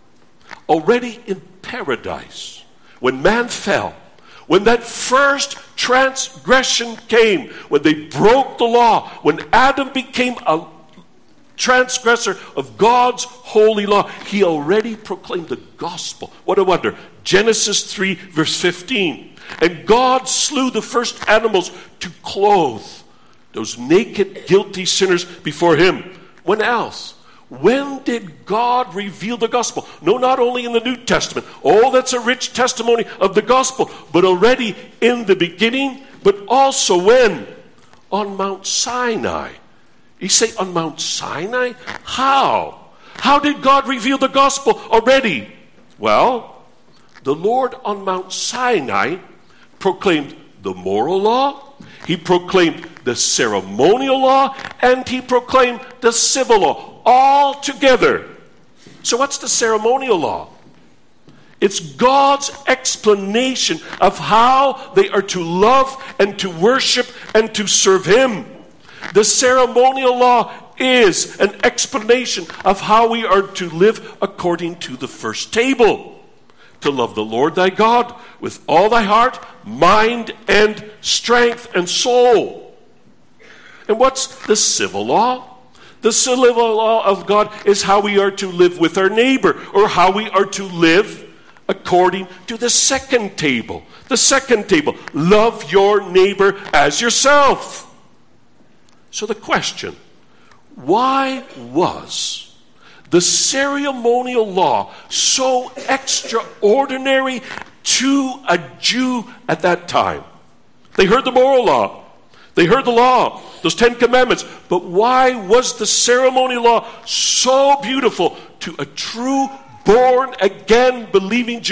Already in paradise, when man fell, when that first transgression came, when they broke the law, when Adam became a transgressor of God's holy law, he already proclaimed the gospel. What a wonder. Genesis three verse fifteen. And God slew the first animals to clothe those naked, guilty sinners before him. When else? When did God reveal the gospel? No, not only in the New Testament. Oh, that's a rich testimony of the gospel. But already in the beginning, but also when? On Mount Sinai. You say, on Mount Sinai? How? How did God reveal the gospel already? Well, the Lord on Mount Sinai proclaimed the moral law, he proclaimed the ceremonial law, and he proclaimed the civil law, all together. So what's the ceremonial law? It's God's explanation of how they are to love and to worship and to serve him. The ceremonial law is an explanation of how we are to live according to the first table. To love the Lord thy God with all thy heart, mind, and strength and soul. And what's the civil law? The civil law of God is how we are to live with our neighbor, or how we are to live according to the second table. The second table, love your neighbor as yourself. So the question, why was the ceremonial law so extraordinary to a Jew at that time? They heard the moral law. They heard the law, those Ten Commandments. But why was the ceremonial law so beautiful to a true born-again believing Jew?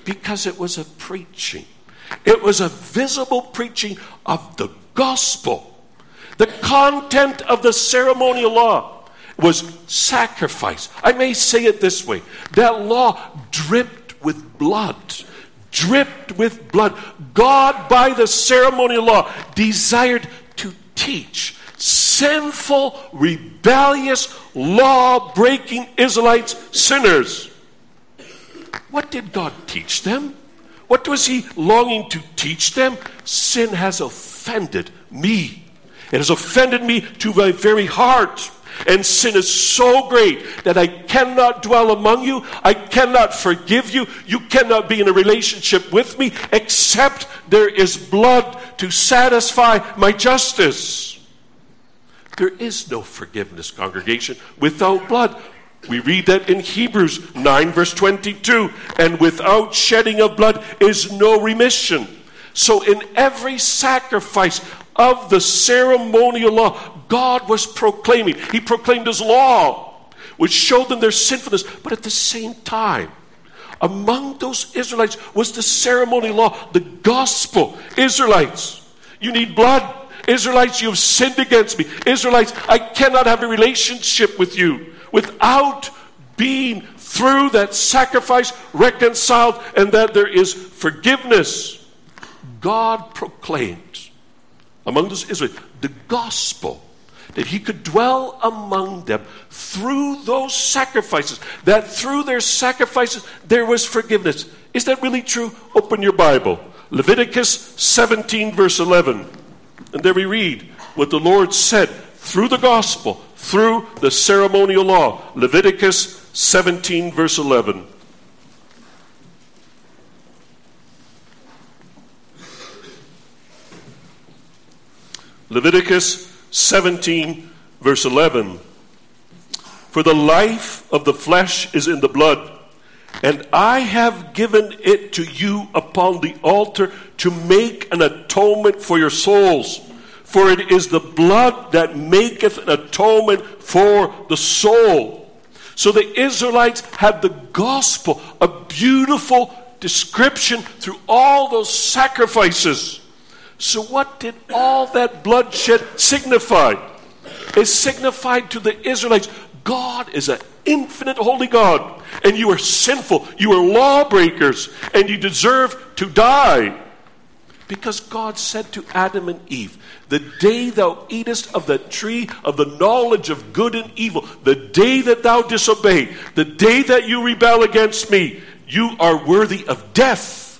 Because it was a preaching. It was a visible preaching of the gospel. The content of the ceremonial law was sacrifice. I may say it this way. That law dripped with blood. Dripped with blood. God, by the ceremonial law, desired to teach sinful, rebellious, law-breaking Israelites, sinners. What did God teach them? What was he longing to teach them? Sin has offended me. It has offended me to my very heart. And sin is so great that I cannot dwell among you. I cannot forgive you. You cannot be in a relationship with me except there is blood to satisfy my justice. There is no forgiveness, congregation, without blood. We read that in Hebrews nine, verse twenty-two. And without shedding of blood is no remission. So in every sacrifice of the ceremonial law, God was proclaiming. He proclaimed his law, which showed them their sinfulness. But at the same time, among those Israelites was the ceremonial law, the gospel. Israelites, you need blood. Israelites, you have sinned against me. Israelites, I cannot have a relationship with you without being through that sacrifice reconciled, and that there is forgiveness. God proclaimed among those Israelites the gospel, that he could dwell among them through those sacrifices, that through their sacrifices there was forgiveness. Is that really true? Open your Bible. Leviticus seventeen, verse eleven. And there we read what the Lord said through the gospel, through the ceremonial law. Leviticus seventeen, verse eleven. Leviticus seventeen, verse eleven. For the life of the flesh is in the blood, and I have given it to you upon the altar to make an atonement for your souls. For it is the blood that maketh an atonement for the soul. So the Israelites had the gospel, a beautiful description through all those sacrifices. So what did all that bloodshed signify? It signified to the Israelites, God is an infinite holy God, and you are sinful, you are lawbreakers, and you deserve to die. Because God said to Adam and Eve, the day thou eatest of the tree of the knowledge of good and evil, the day that thou disobey, the day that you rebel against me, you are worthy of death.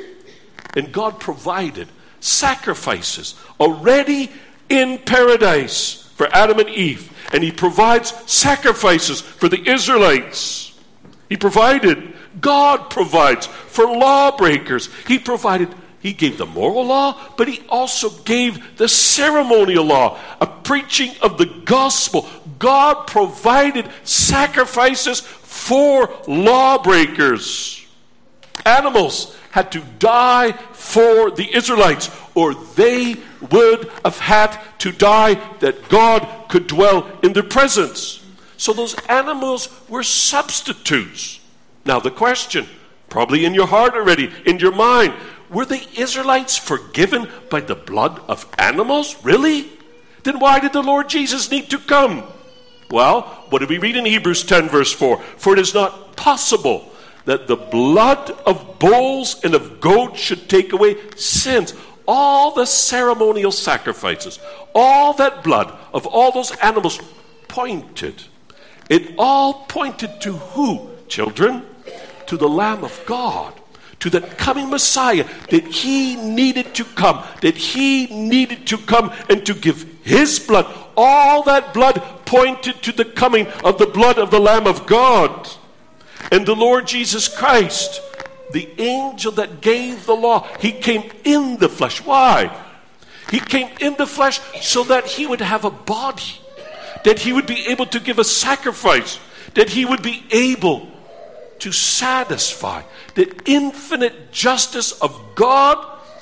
And God provided sacrifices already in paradise for Adam and Eve. And he provides sacrifices for the Israelites. He provided, God provides for lawbreakers. He provided, he gave the moral law, but he also gave the ceremonial law, a preaching of the gospel. God provided sacrifices for lawbreakers. Animals had to die for the Israelites, or they would have had to die that God could dwell in their presence. So those animals were substitutes. Now the question, probably in your heart already, in your mind, were the Israelites forgiven by the blood of animals? Really? Then why did the Lord Jesus need to come? Well, what did we read in Hebrews ten, verse four? For it is not possible that the blood of bulls and of goats should take away sins. All the ceremonial sacrifices, all that blood of all those animals pointed. It all pointed to who, children? To the Lamb of God, to the coming Messiah, that he needed to come, that he needed to come and to give his blood. All that blood pointed to the coming of the blood of the Lamb of God. And the Lord Jesus Christ, the angel that gave the law, he came in the flesh. Why? He came in the flesh so that he would have a body, that he would be able to give a sacrifice, that he would be able to satisfy the infinite justice of God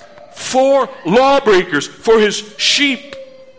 for lawbreakers, for his sheep.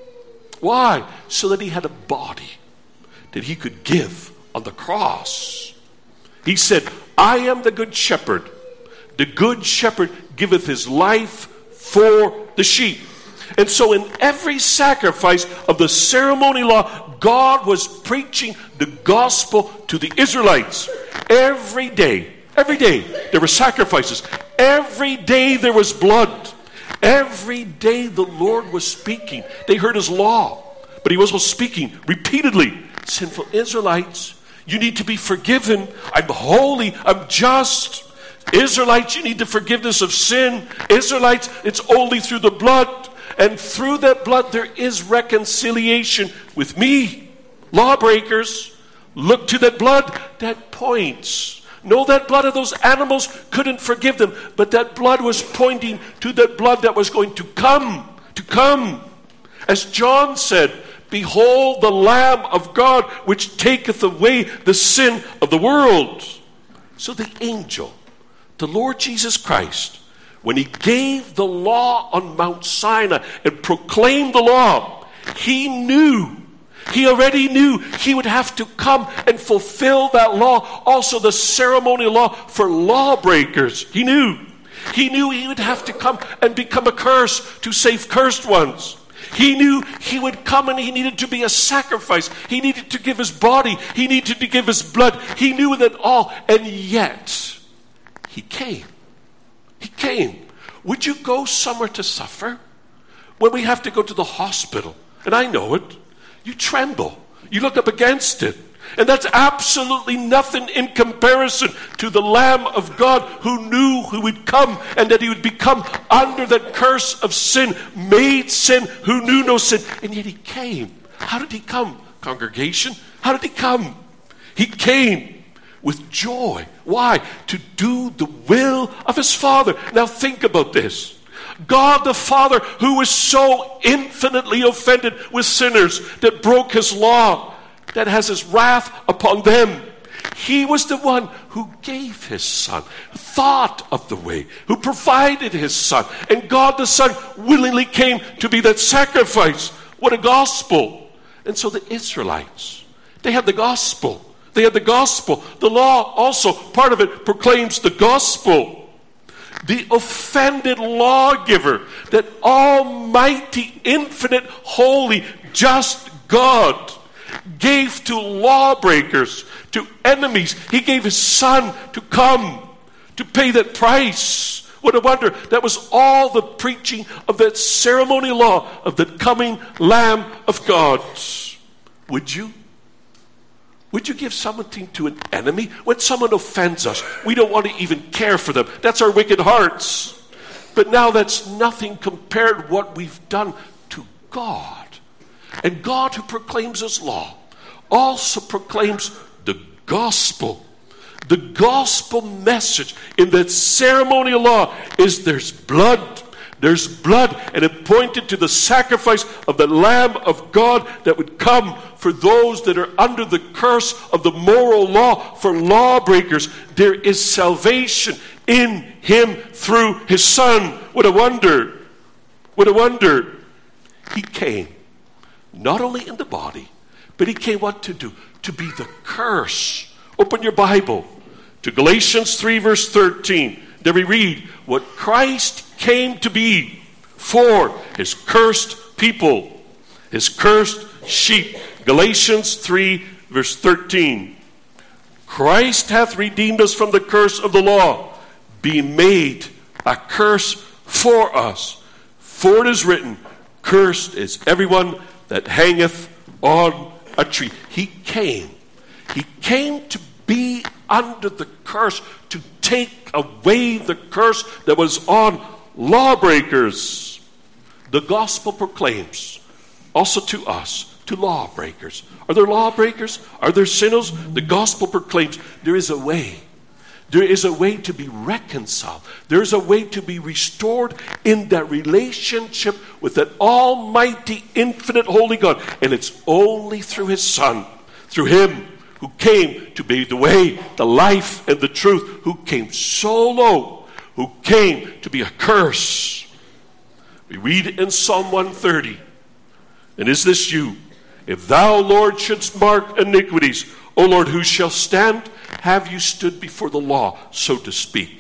Why? So that he had a body that he could give on the cross. He said, I am the good shepherd. The good shepherd giveth his life for the sheep. And so in every sacrifice of the ceremony law, God was preaching the gospel to the Israelites. Every day, every day there were sacrifices. Every day there was blood. Every day the Lord was speaking. They heard his law, but he was also speaking repeatedly. Sinful Israelites, you need to be forgiven. I'm holy. I'm just. Israelites, you need the forgiveness of sin. Israelites, it's only through the blood. And through that blood, there is reconciliation with me. Lawbreakers, look to that blood that points. No, that blood of those animals couldn't forgive them, but that blood was pointing to that blood that was going to come, to come. As John said, behold the Lamb of God, which taketh away the sin of the world. So the angel, the Lord Jesus Christ, when he gave the law on Mount Sinai and proclaimed the law, he knew, he already knew he would have to come and fulfill that law, also the ceremonial law for lawbreakers. He knew. He knew he would have to come and become a curse to save cursed ones. He knew he would come and he needed to be a sacrifice. He needed to give his body. He needed to give his blood. He knew that all, and yet he came. He came. Would you go somewhere to suffer? When we have to go to the hospital, and I know it, you tremble. You look up against it. And that's absolutely nothing in comparison to the Lamb of God who knew who would come and that he would become under the curse of sin, made sin, who knew no sin. And yet he came. How did he come, congregation? How did he come? He came with joy. Why? To do the will of his Father. Now think about this. God the Father, who was so infinitely offended with sinners that broke his law, that has his wrath upon them. He was the one who gave his Son, thought of the way, who provided his Son. And God the Son willingly came to be that sacrifice. What a gospel. And so the Israelites, they had the gospel. They had the gospel. The law also, part of it, proclaims the gospel. The offended lawgiver, that almighty, infinite, holy, just God, gave to lawbreakers, to enemies. He gave his Son to come, to pay that price. What a wonder. That was all the preaching of that ceremonial law of the coming Lamb of God. Would you? Would you give something to an enemy? When someone offends us, we don't want to even care for them. That's our wicked hearts. But now that's nothing compared to what we've done to God. And God, who proclaims his law, also proclaims the gospel. The gospel message in that ceremonial law is there's blood. There's blood, and it pointed to the sacrifice of the Lamb of God that would come for those that are under the curse of the moral law, for lawbreakers. There is salvation in him through his Son. What a wonder. What a wonder. He came, not only in the body, but he came what to do? To be the curse. Open your Bible to Galatians three verse thirteen. There we read what Christ came to be for his cursed people, his cursed sheep. Galatians three verse thirteen. Christ hath redeemed us from the curse of the law, being made a curse for us. For it is written, cursed is everyone that hangeth on a tree. He came. He came to be under the curse, to take away the curse that was on lawbreakers. The gospel proclaims also to us, to lawbreakers. Are there lawbreakers? Are there sinners? The gospel proclaims there is a way. There is a way to be reconciled. There is a way to be restored in that relationship with that almighty, infinite, holy God. And it's only through his Son, through him who came to be the way, the life, and the truth, who came so low, who came to be a curse. We read in Psalm one thirty, and is this you? If thou, Lord, shouldst mark iniquities, O Lord, who shall stand? Have you stood before the law, so to speak,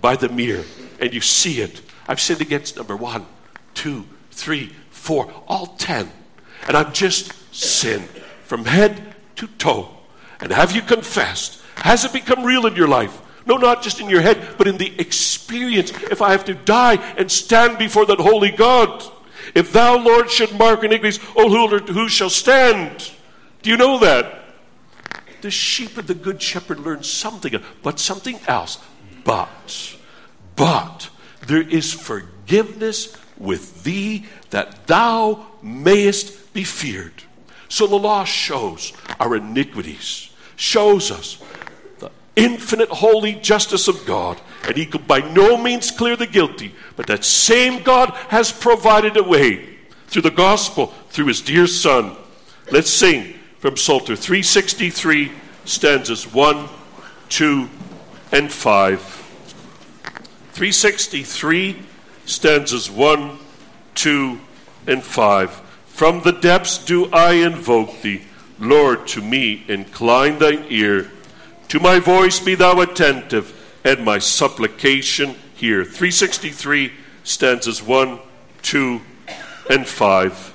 by the mirror and you see it. I've sinned against number one, two, three, four, all ten. And I've just sinned from head to toe. And have you confessed? Has it become real in your life? No, not just in your head, but in the experience. If I have to die and stand before that holy God, if thou, Lord, should mark iniquities, oh, who, who shall stand? Do you know that? The sheep of the good shepherd learn something, but something else. But, but, there is forgiveness with thee, that thou mayest be feared. So the law shows our iniquities, shows us the infinite holy justice of God, and he could by no means clear the guilty, but that same God has provided a way through the gospel, through his dear Son. Let's sing from Psalter three sixty-three, stanzas one, two, and five. three sixty-three, stanzas one, two, and five. From the depths do I invoke thee, Lord, to me incline thine ear. To my voice be thou attentive, and my supplication hear. three sixty-three, stanzas one, two, and five.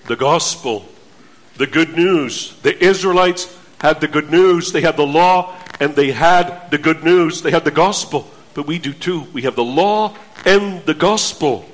the gospel, the good news. The Israelites had the good news. They had the law, and they had the good news. They had the gospel. But we do too. We have the law and the gospel.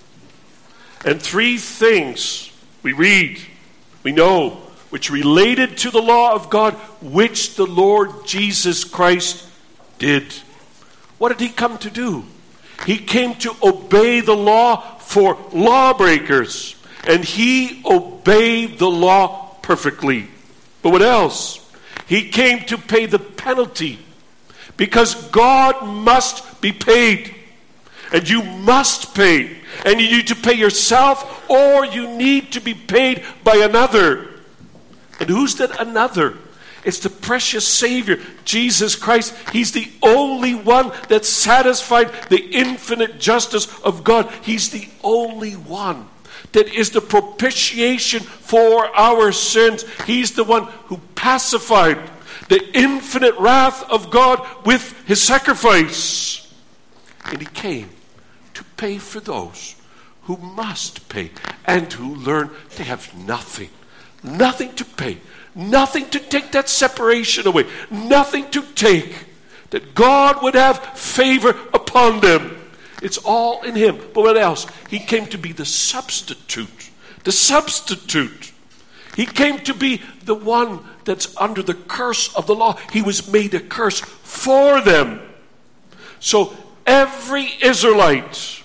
And three things we read, we know, which related to the law of God, which the Lord Jesus Christ did. What did he come to do? He came to obey the law for lawbreakers. And he obeyed the law perfectly. But what else? He came to pay the penalty. Because God must be paid. And you must pay. And you need to pay yourself, or you need to be paid by another. And who's that another? It's the precious Savior, Jesus Christ. He's the only one that satisfied the infinite justice of God. He's the only one that is the propitiation for our sins. He's the one who pacified the infinite wrath of God with his sacrifice. And he came to pay for those who must pay and who learn they have nothing. Nothing to pay. Nothing to take that separation away. Nothing to take that God would have favor upon them. It's all in him. But what else? He came to be the substitute. The substitute. He came to be the one that's under the curse of the law. He was made a curse for them. So every Israelite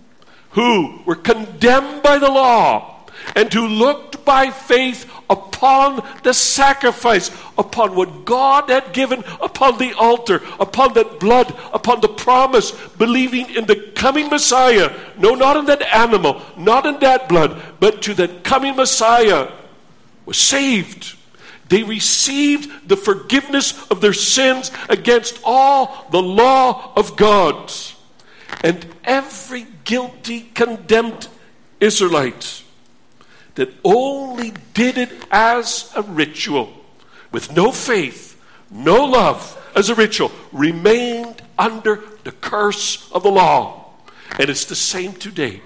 who were condemned by the law and who looked by faith upon the sacrifice, upon what God had given upon the altar, upon that blood, upon the promise, believing in the coming Messiah. No, not in that animal, not in that blood, but to that coming Messiah, was saved. They received the forgiveness of their sins against all the law of God. And every guilty, condemned Israelite that only did it as a ritual, with no faith, no love, as a ritual, remained under the curse of the law. And it's the same today.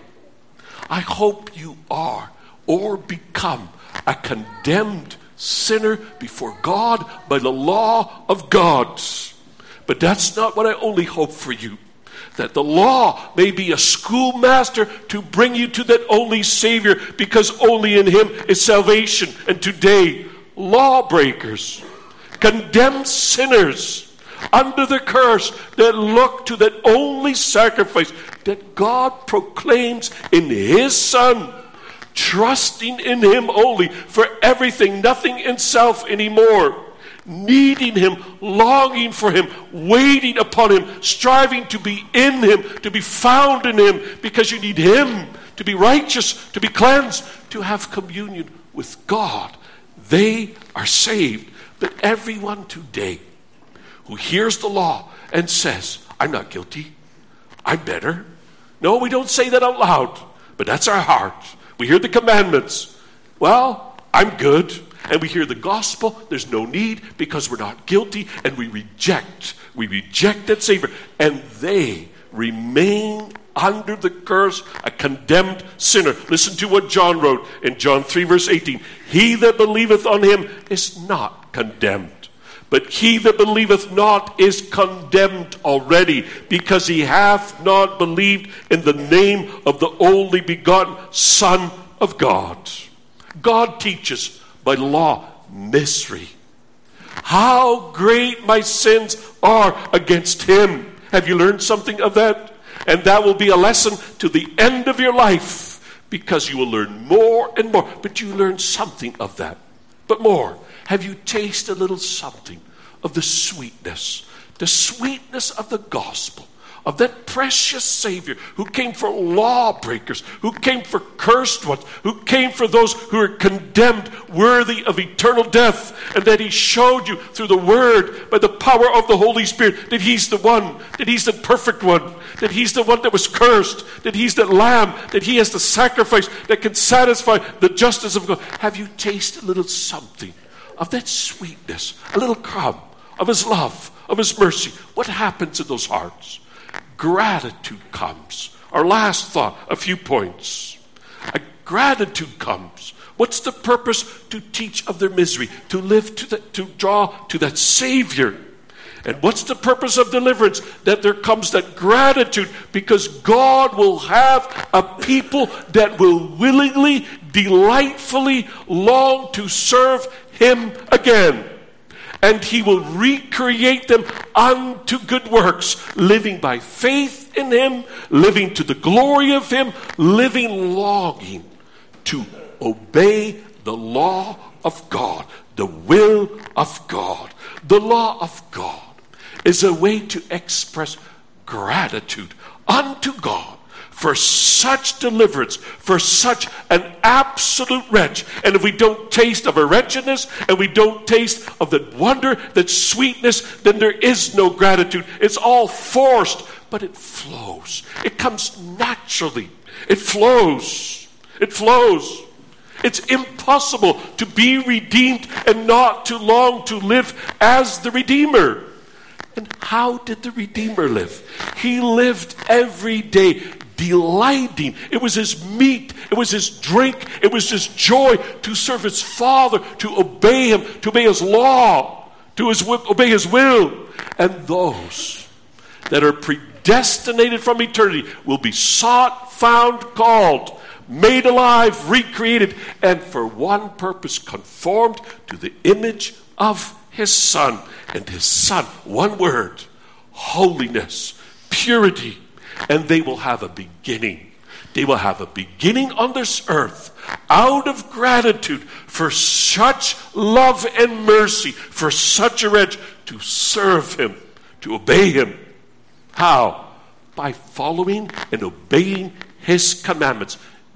I hope you are or become a condemned sinner before God by the law of God. But that's not what I only hope for you. That the law may be a schoolmaster to bring you to that only Savior, because only in him is salvation. And today, lawbreakers, condemned sinners under the curse that look to that only sacrifice that God proclaims in his Son, trusting in him only for everything, nothing in self anymore. Needing him, longing for him, waiting upon him, striving to be in him, to be found in him, because you need him to be righteous, to be cleansed, to have communion with God. They are saved. But everyone today who hears the law and says, I'm not guilty, I'm better. No, we don't say that out loud, but that's our heart. We hear the commandments. Well, I'm good. And we hear the gospel, there's no need because we're not guilty, and we reject, we reject that Savior. And they remain under the curse, a condemned sinner. Listen to what John wrote in John three verse eighteen. He that believeth on him is not condemned, but he that believeth not is condemned already, because he hath not believed in the name of the only begotten Son of God. God teaches by law mystery how great my sins are against him. Have you learned something of that? And that will be a lesson to the end of your life, because you will learn more and more. But you learn something of that. But more, have you tasted a little something of the sweetness, the sweetness of the gospel, of that precious Savior who came for lawbreakers, who came for cursed ones, who came for those who are condemned, worthy of eternal death, and that he showed you through the Word, by the power of the Holy Spirit, that he's the one, that he's the perfect one, that he's the one that was cursed, that he's the Lamb, that he has the sacrifice that can satisfy the justice of God. Have you tasted a little something of that sweetness, a little crumb of his love, of his mercy? What happens in those hearts? Gratitude comes. Our last thought, a few points. A gratitude comes What's the purpose? To teach of their misery, to live to, the, to draw to that Savior. And what's the purpose of deliverance? That there comes that gratitude, because God will have a people that will willingly, delightfully long to serve Him again. And He will recreate them unto good works, living by faith in Him, living to the glory of Him, living longing to obey the law of God, the will of God. The law of God is a way to express gratitude unto God for such deliverance, for such an absolute wretch. And if we don't taste of a wretchedness, and we don't taste of that wonder, that sweetness, then there is no gratitude. It's all forced, but it flows. It comes naturally. It flows. It flows. It's impossible to be redeemed and not to long to live as the Redeemer. And how did the Redeemer live? He lived every day delighting. It was his meat. It was his drink. It was his joy to serve his Father, to obey Him, to obey His law, to his, obey His will. And those that are predestinated from eternity will be sought, found, called, made alive, recreated, and for one purpose, conformed to the image of His Son. And His Son, one word, holiness, purity. And they will have a beginning. They will have a beginning on this earth out of gratitude for such love and mercy, for such a wretch, to serve Him, to obey Him. How? By following and obeying His commandments.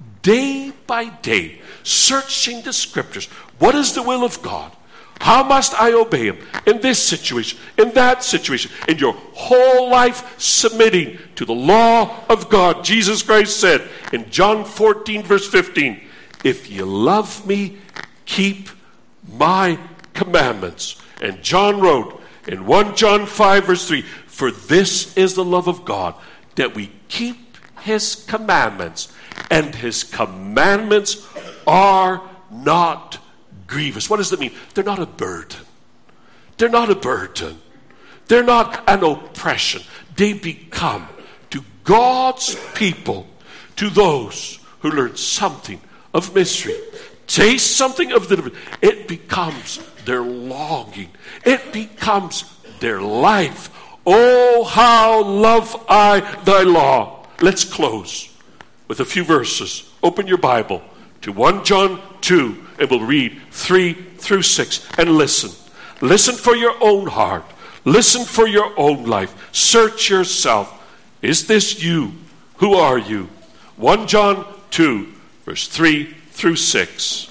Day by day, searching the Scriptures. What is the will of God? How must I obey Him in this situation, in that situation, in your whole life submitting to the law of God? Jesus Christ said in John fourteen, verse fifteen, if you love me, keep my commandments. And John wrote in First John five, verse three, for this is the love of God, that we keep His commandments, and His commandments are not grievous. What does that mean? They're not a burden. They're not a burden. They're not an oppression. They become, to God's people, to those who learn something of mystery, taste something of the deliverance, it becomes their longing. It becomes their life. Oh, how love I thy law. Let's close with a few verses. Open your Bible to First John two, and we'll read three through six. And listen. Listen for your own heart. Listen for your own life. Search yourself. Is this you? Who are you? First John two, verse three through six.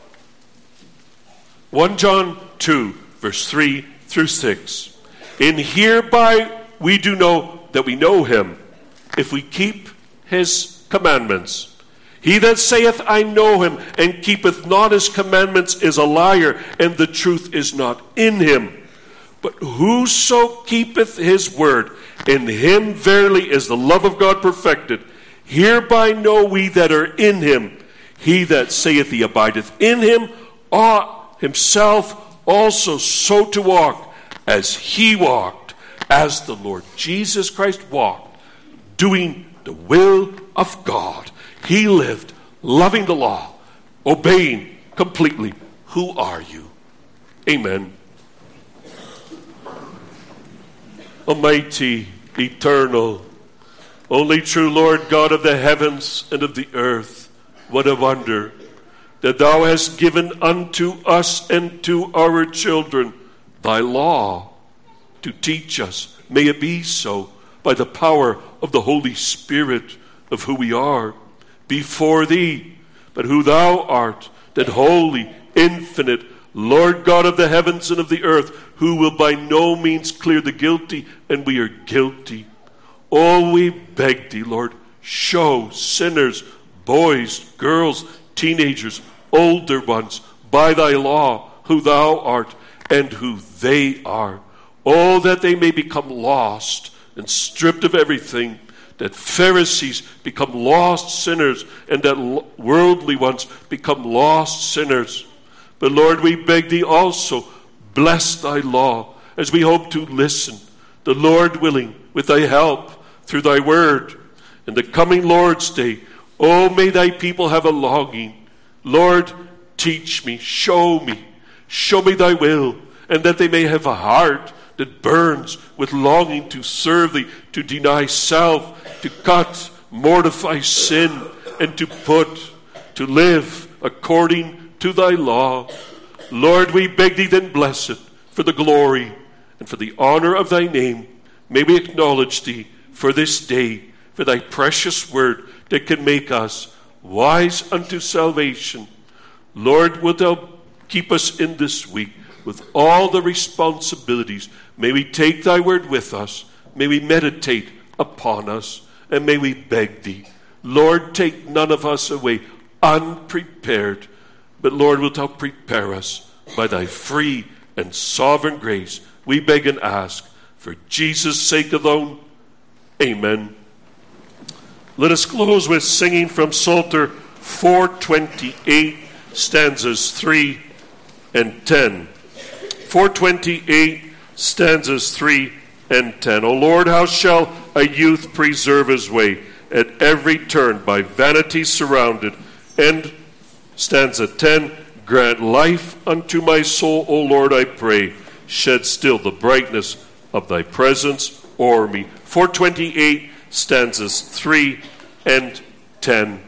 First John two, verse three through six. In hereby we do know that we know Him, if we keep His commandments. He that saith, I know Him, and keepeth not His commandments is a liar, and the truth is not in him. But whoso keepeth His word, in him verily is the love of God perfected. Hereby know we that are in Him. He that saith he abideth in Him ought himself also so to walk as He walked, as the Lord Jesus Christ walked, doing the will of God. He lived loving the law, obeying completely. Who are you? Amen. Almighty, eternal, only true Lord God of the heavens and of the earth, what a wonder that Thou hast given unto us and to our children Thy law to teach us. May it be so by the power of the Holy Spirit, of who we are before Thee, but who Thou art, that holy, infinite Lord God of the heavens and of the earth, who will by no means clear the guilty, and we are guilty. Oh, we beg Thee, Lord, show sinners, boys, girls, teenagers, older ones, by Thy law, who Thou art and who they are. Oh, that they may become lost and stripped of everything, that Pharisees become lost sinners and that worldly ones become lost sinners. But Lord, we beg thee also, bless thy law as we hope to listen, the Lord willing, with thy help through thy word. In the coming Lord's Day, oh, may thy people have a longing. Lord, teach me, show me, show me thy will, and that they may have a heart that burns with longing to serve thee, to deny self, to cut, mortify sin, and to put, to live according to thy law. Lord, we beg thee then, bless it for the glory and for the honor of thy name. May we acknowledge thee for this day, for thy precious word that can make us wise unto salvation. Lord, wilt thou keep us in this week with all the responsibilities. May we take thy word with us. May we meditate upon us. And may we beg thee, Lord, take none of us away unprepared. But Lord, wilt thou prepare us by thy free and sovereign grace. We beg and ask for Jesus' sake alone. Amen. Let us close with singing from Psalter four twenty-eight, stanzas three and ten. four twenty-eight, stanzas three and ten. O Lord, how shall a youth preserve his way, at every turn by vanity surrounded? And stanza ten, grant life unto my soul, O Lord, I pray. Shed still the brightness of thy presence o'er me. four twenty-eight, stanzas three and ten.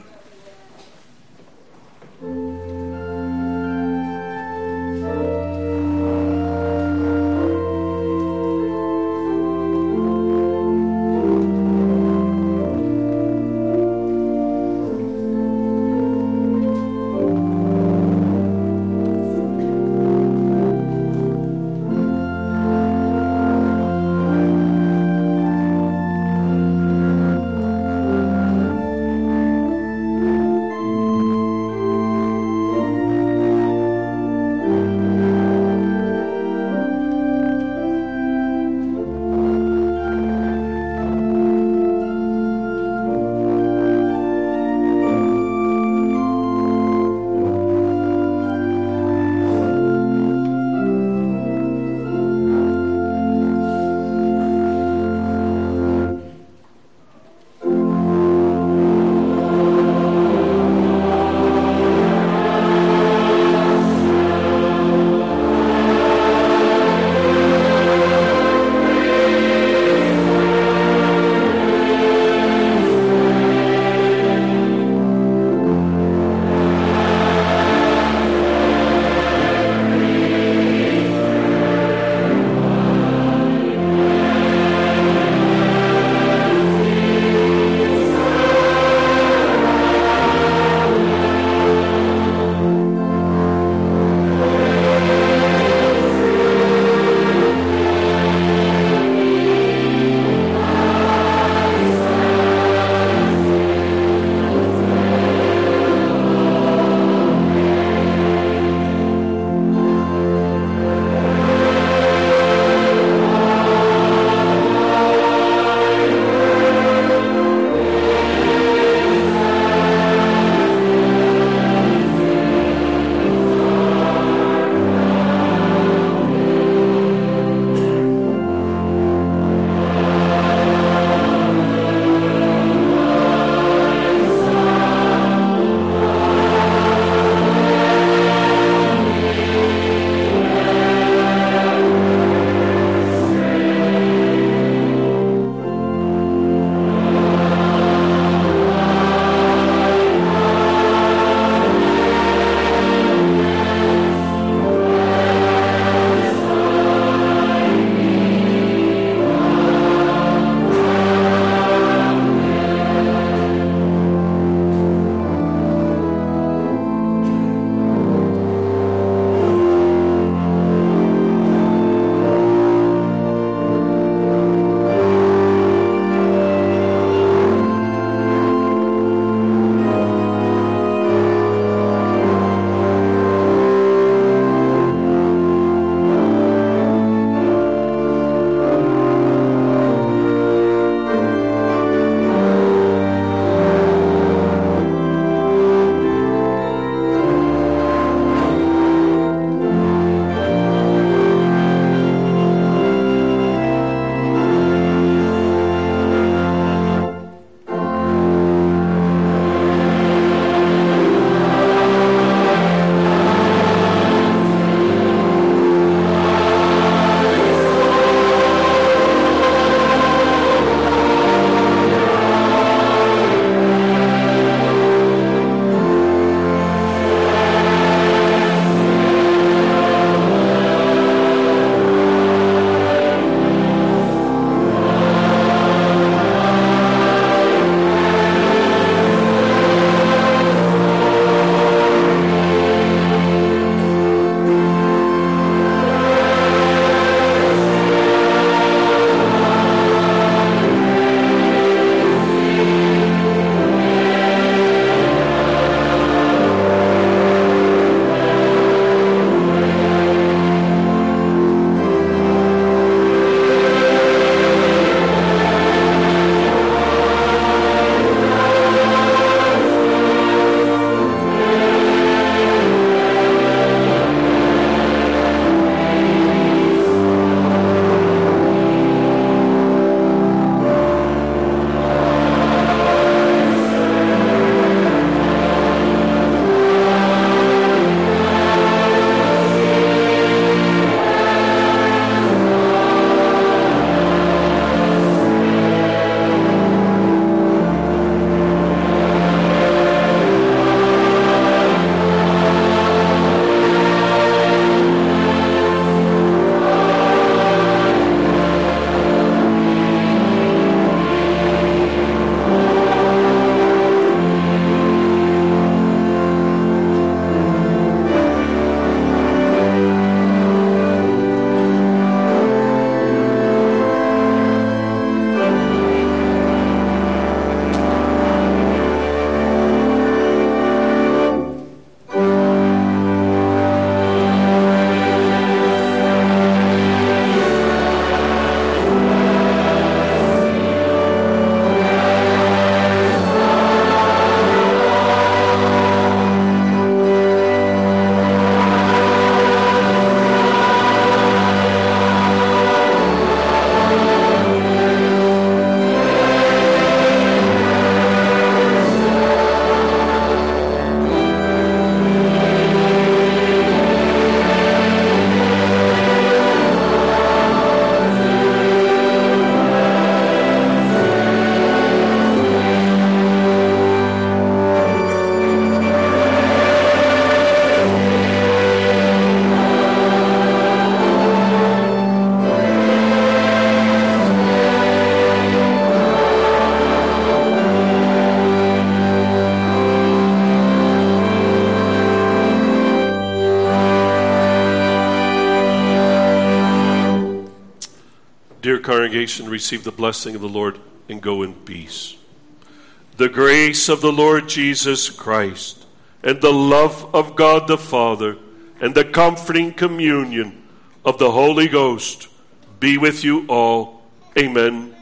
congregation receive the blessing of the Lord and go in peace. The grace of the Lord Jesus Christ and the love of God the Father and the comforting communion of the Holy Ghost be with you all. Amen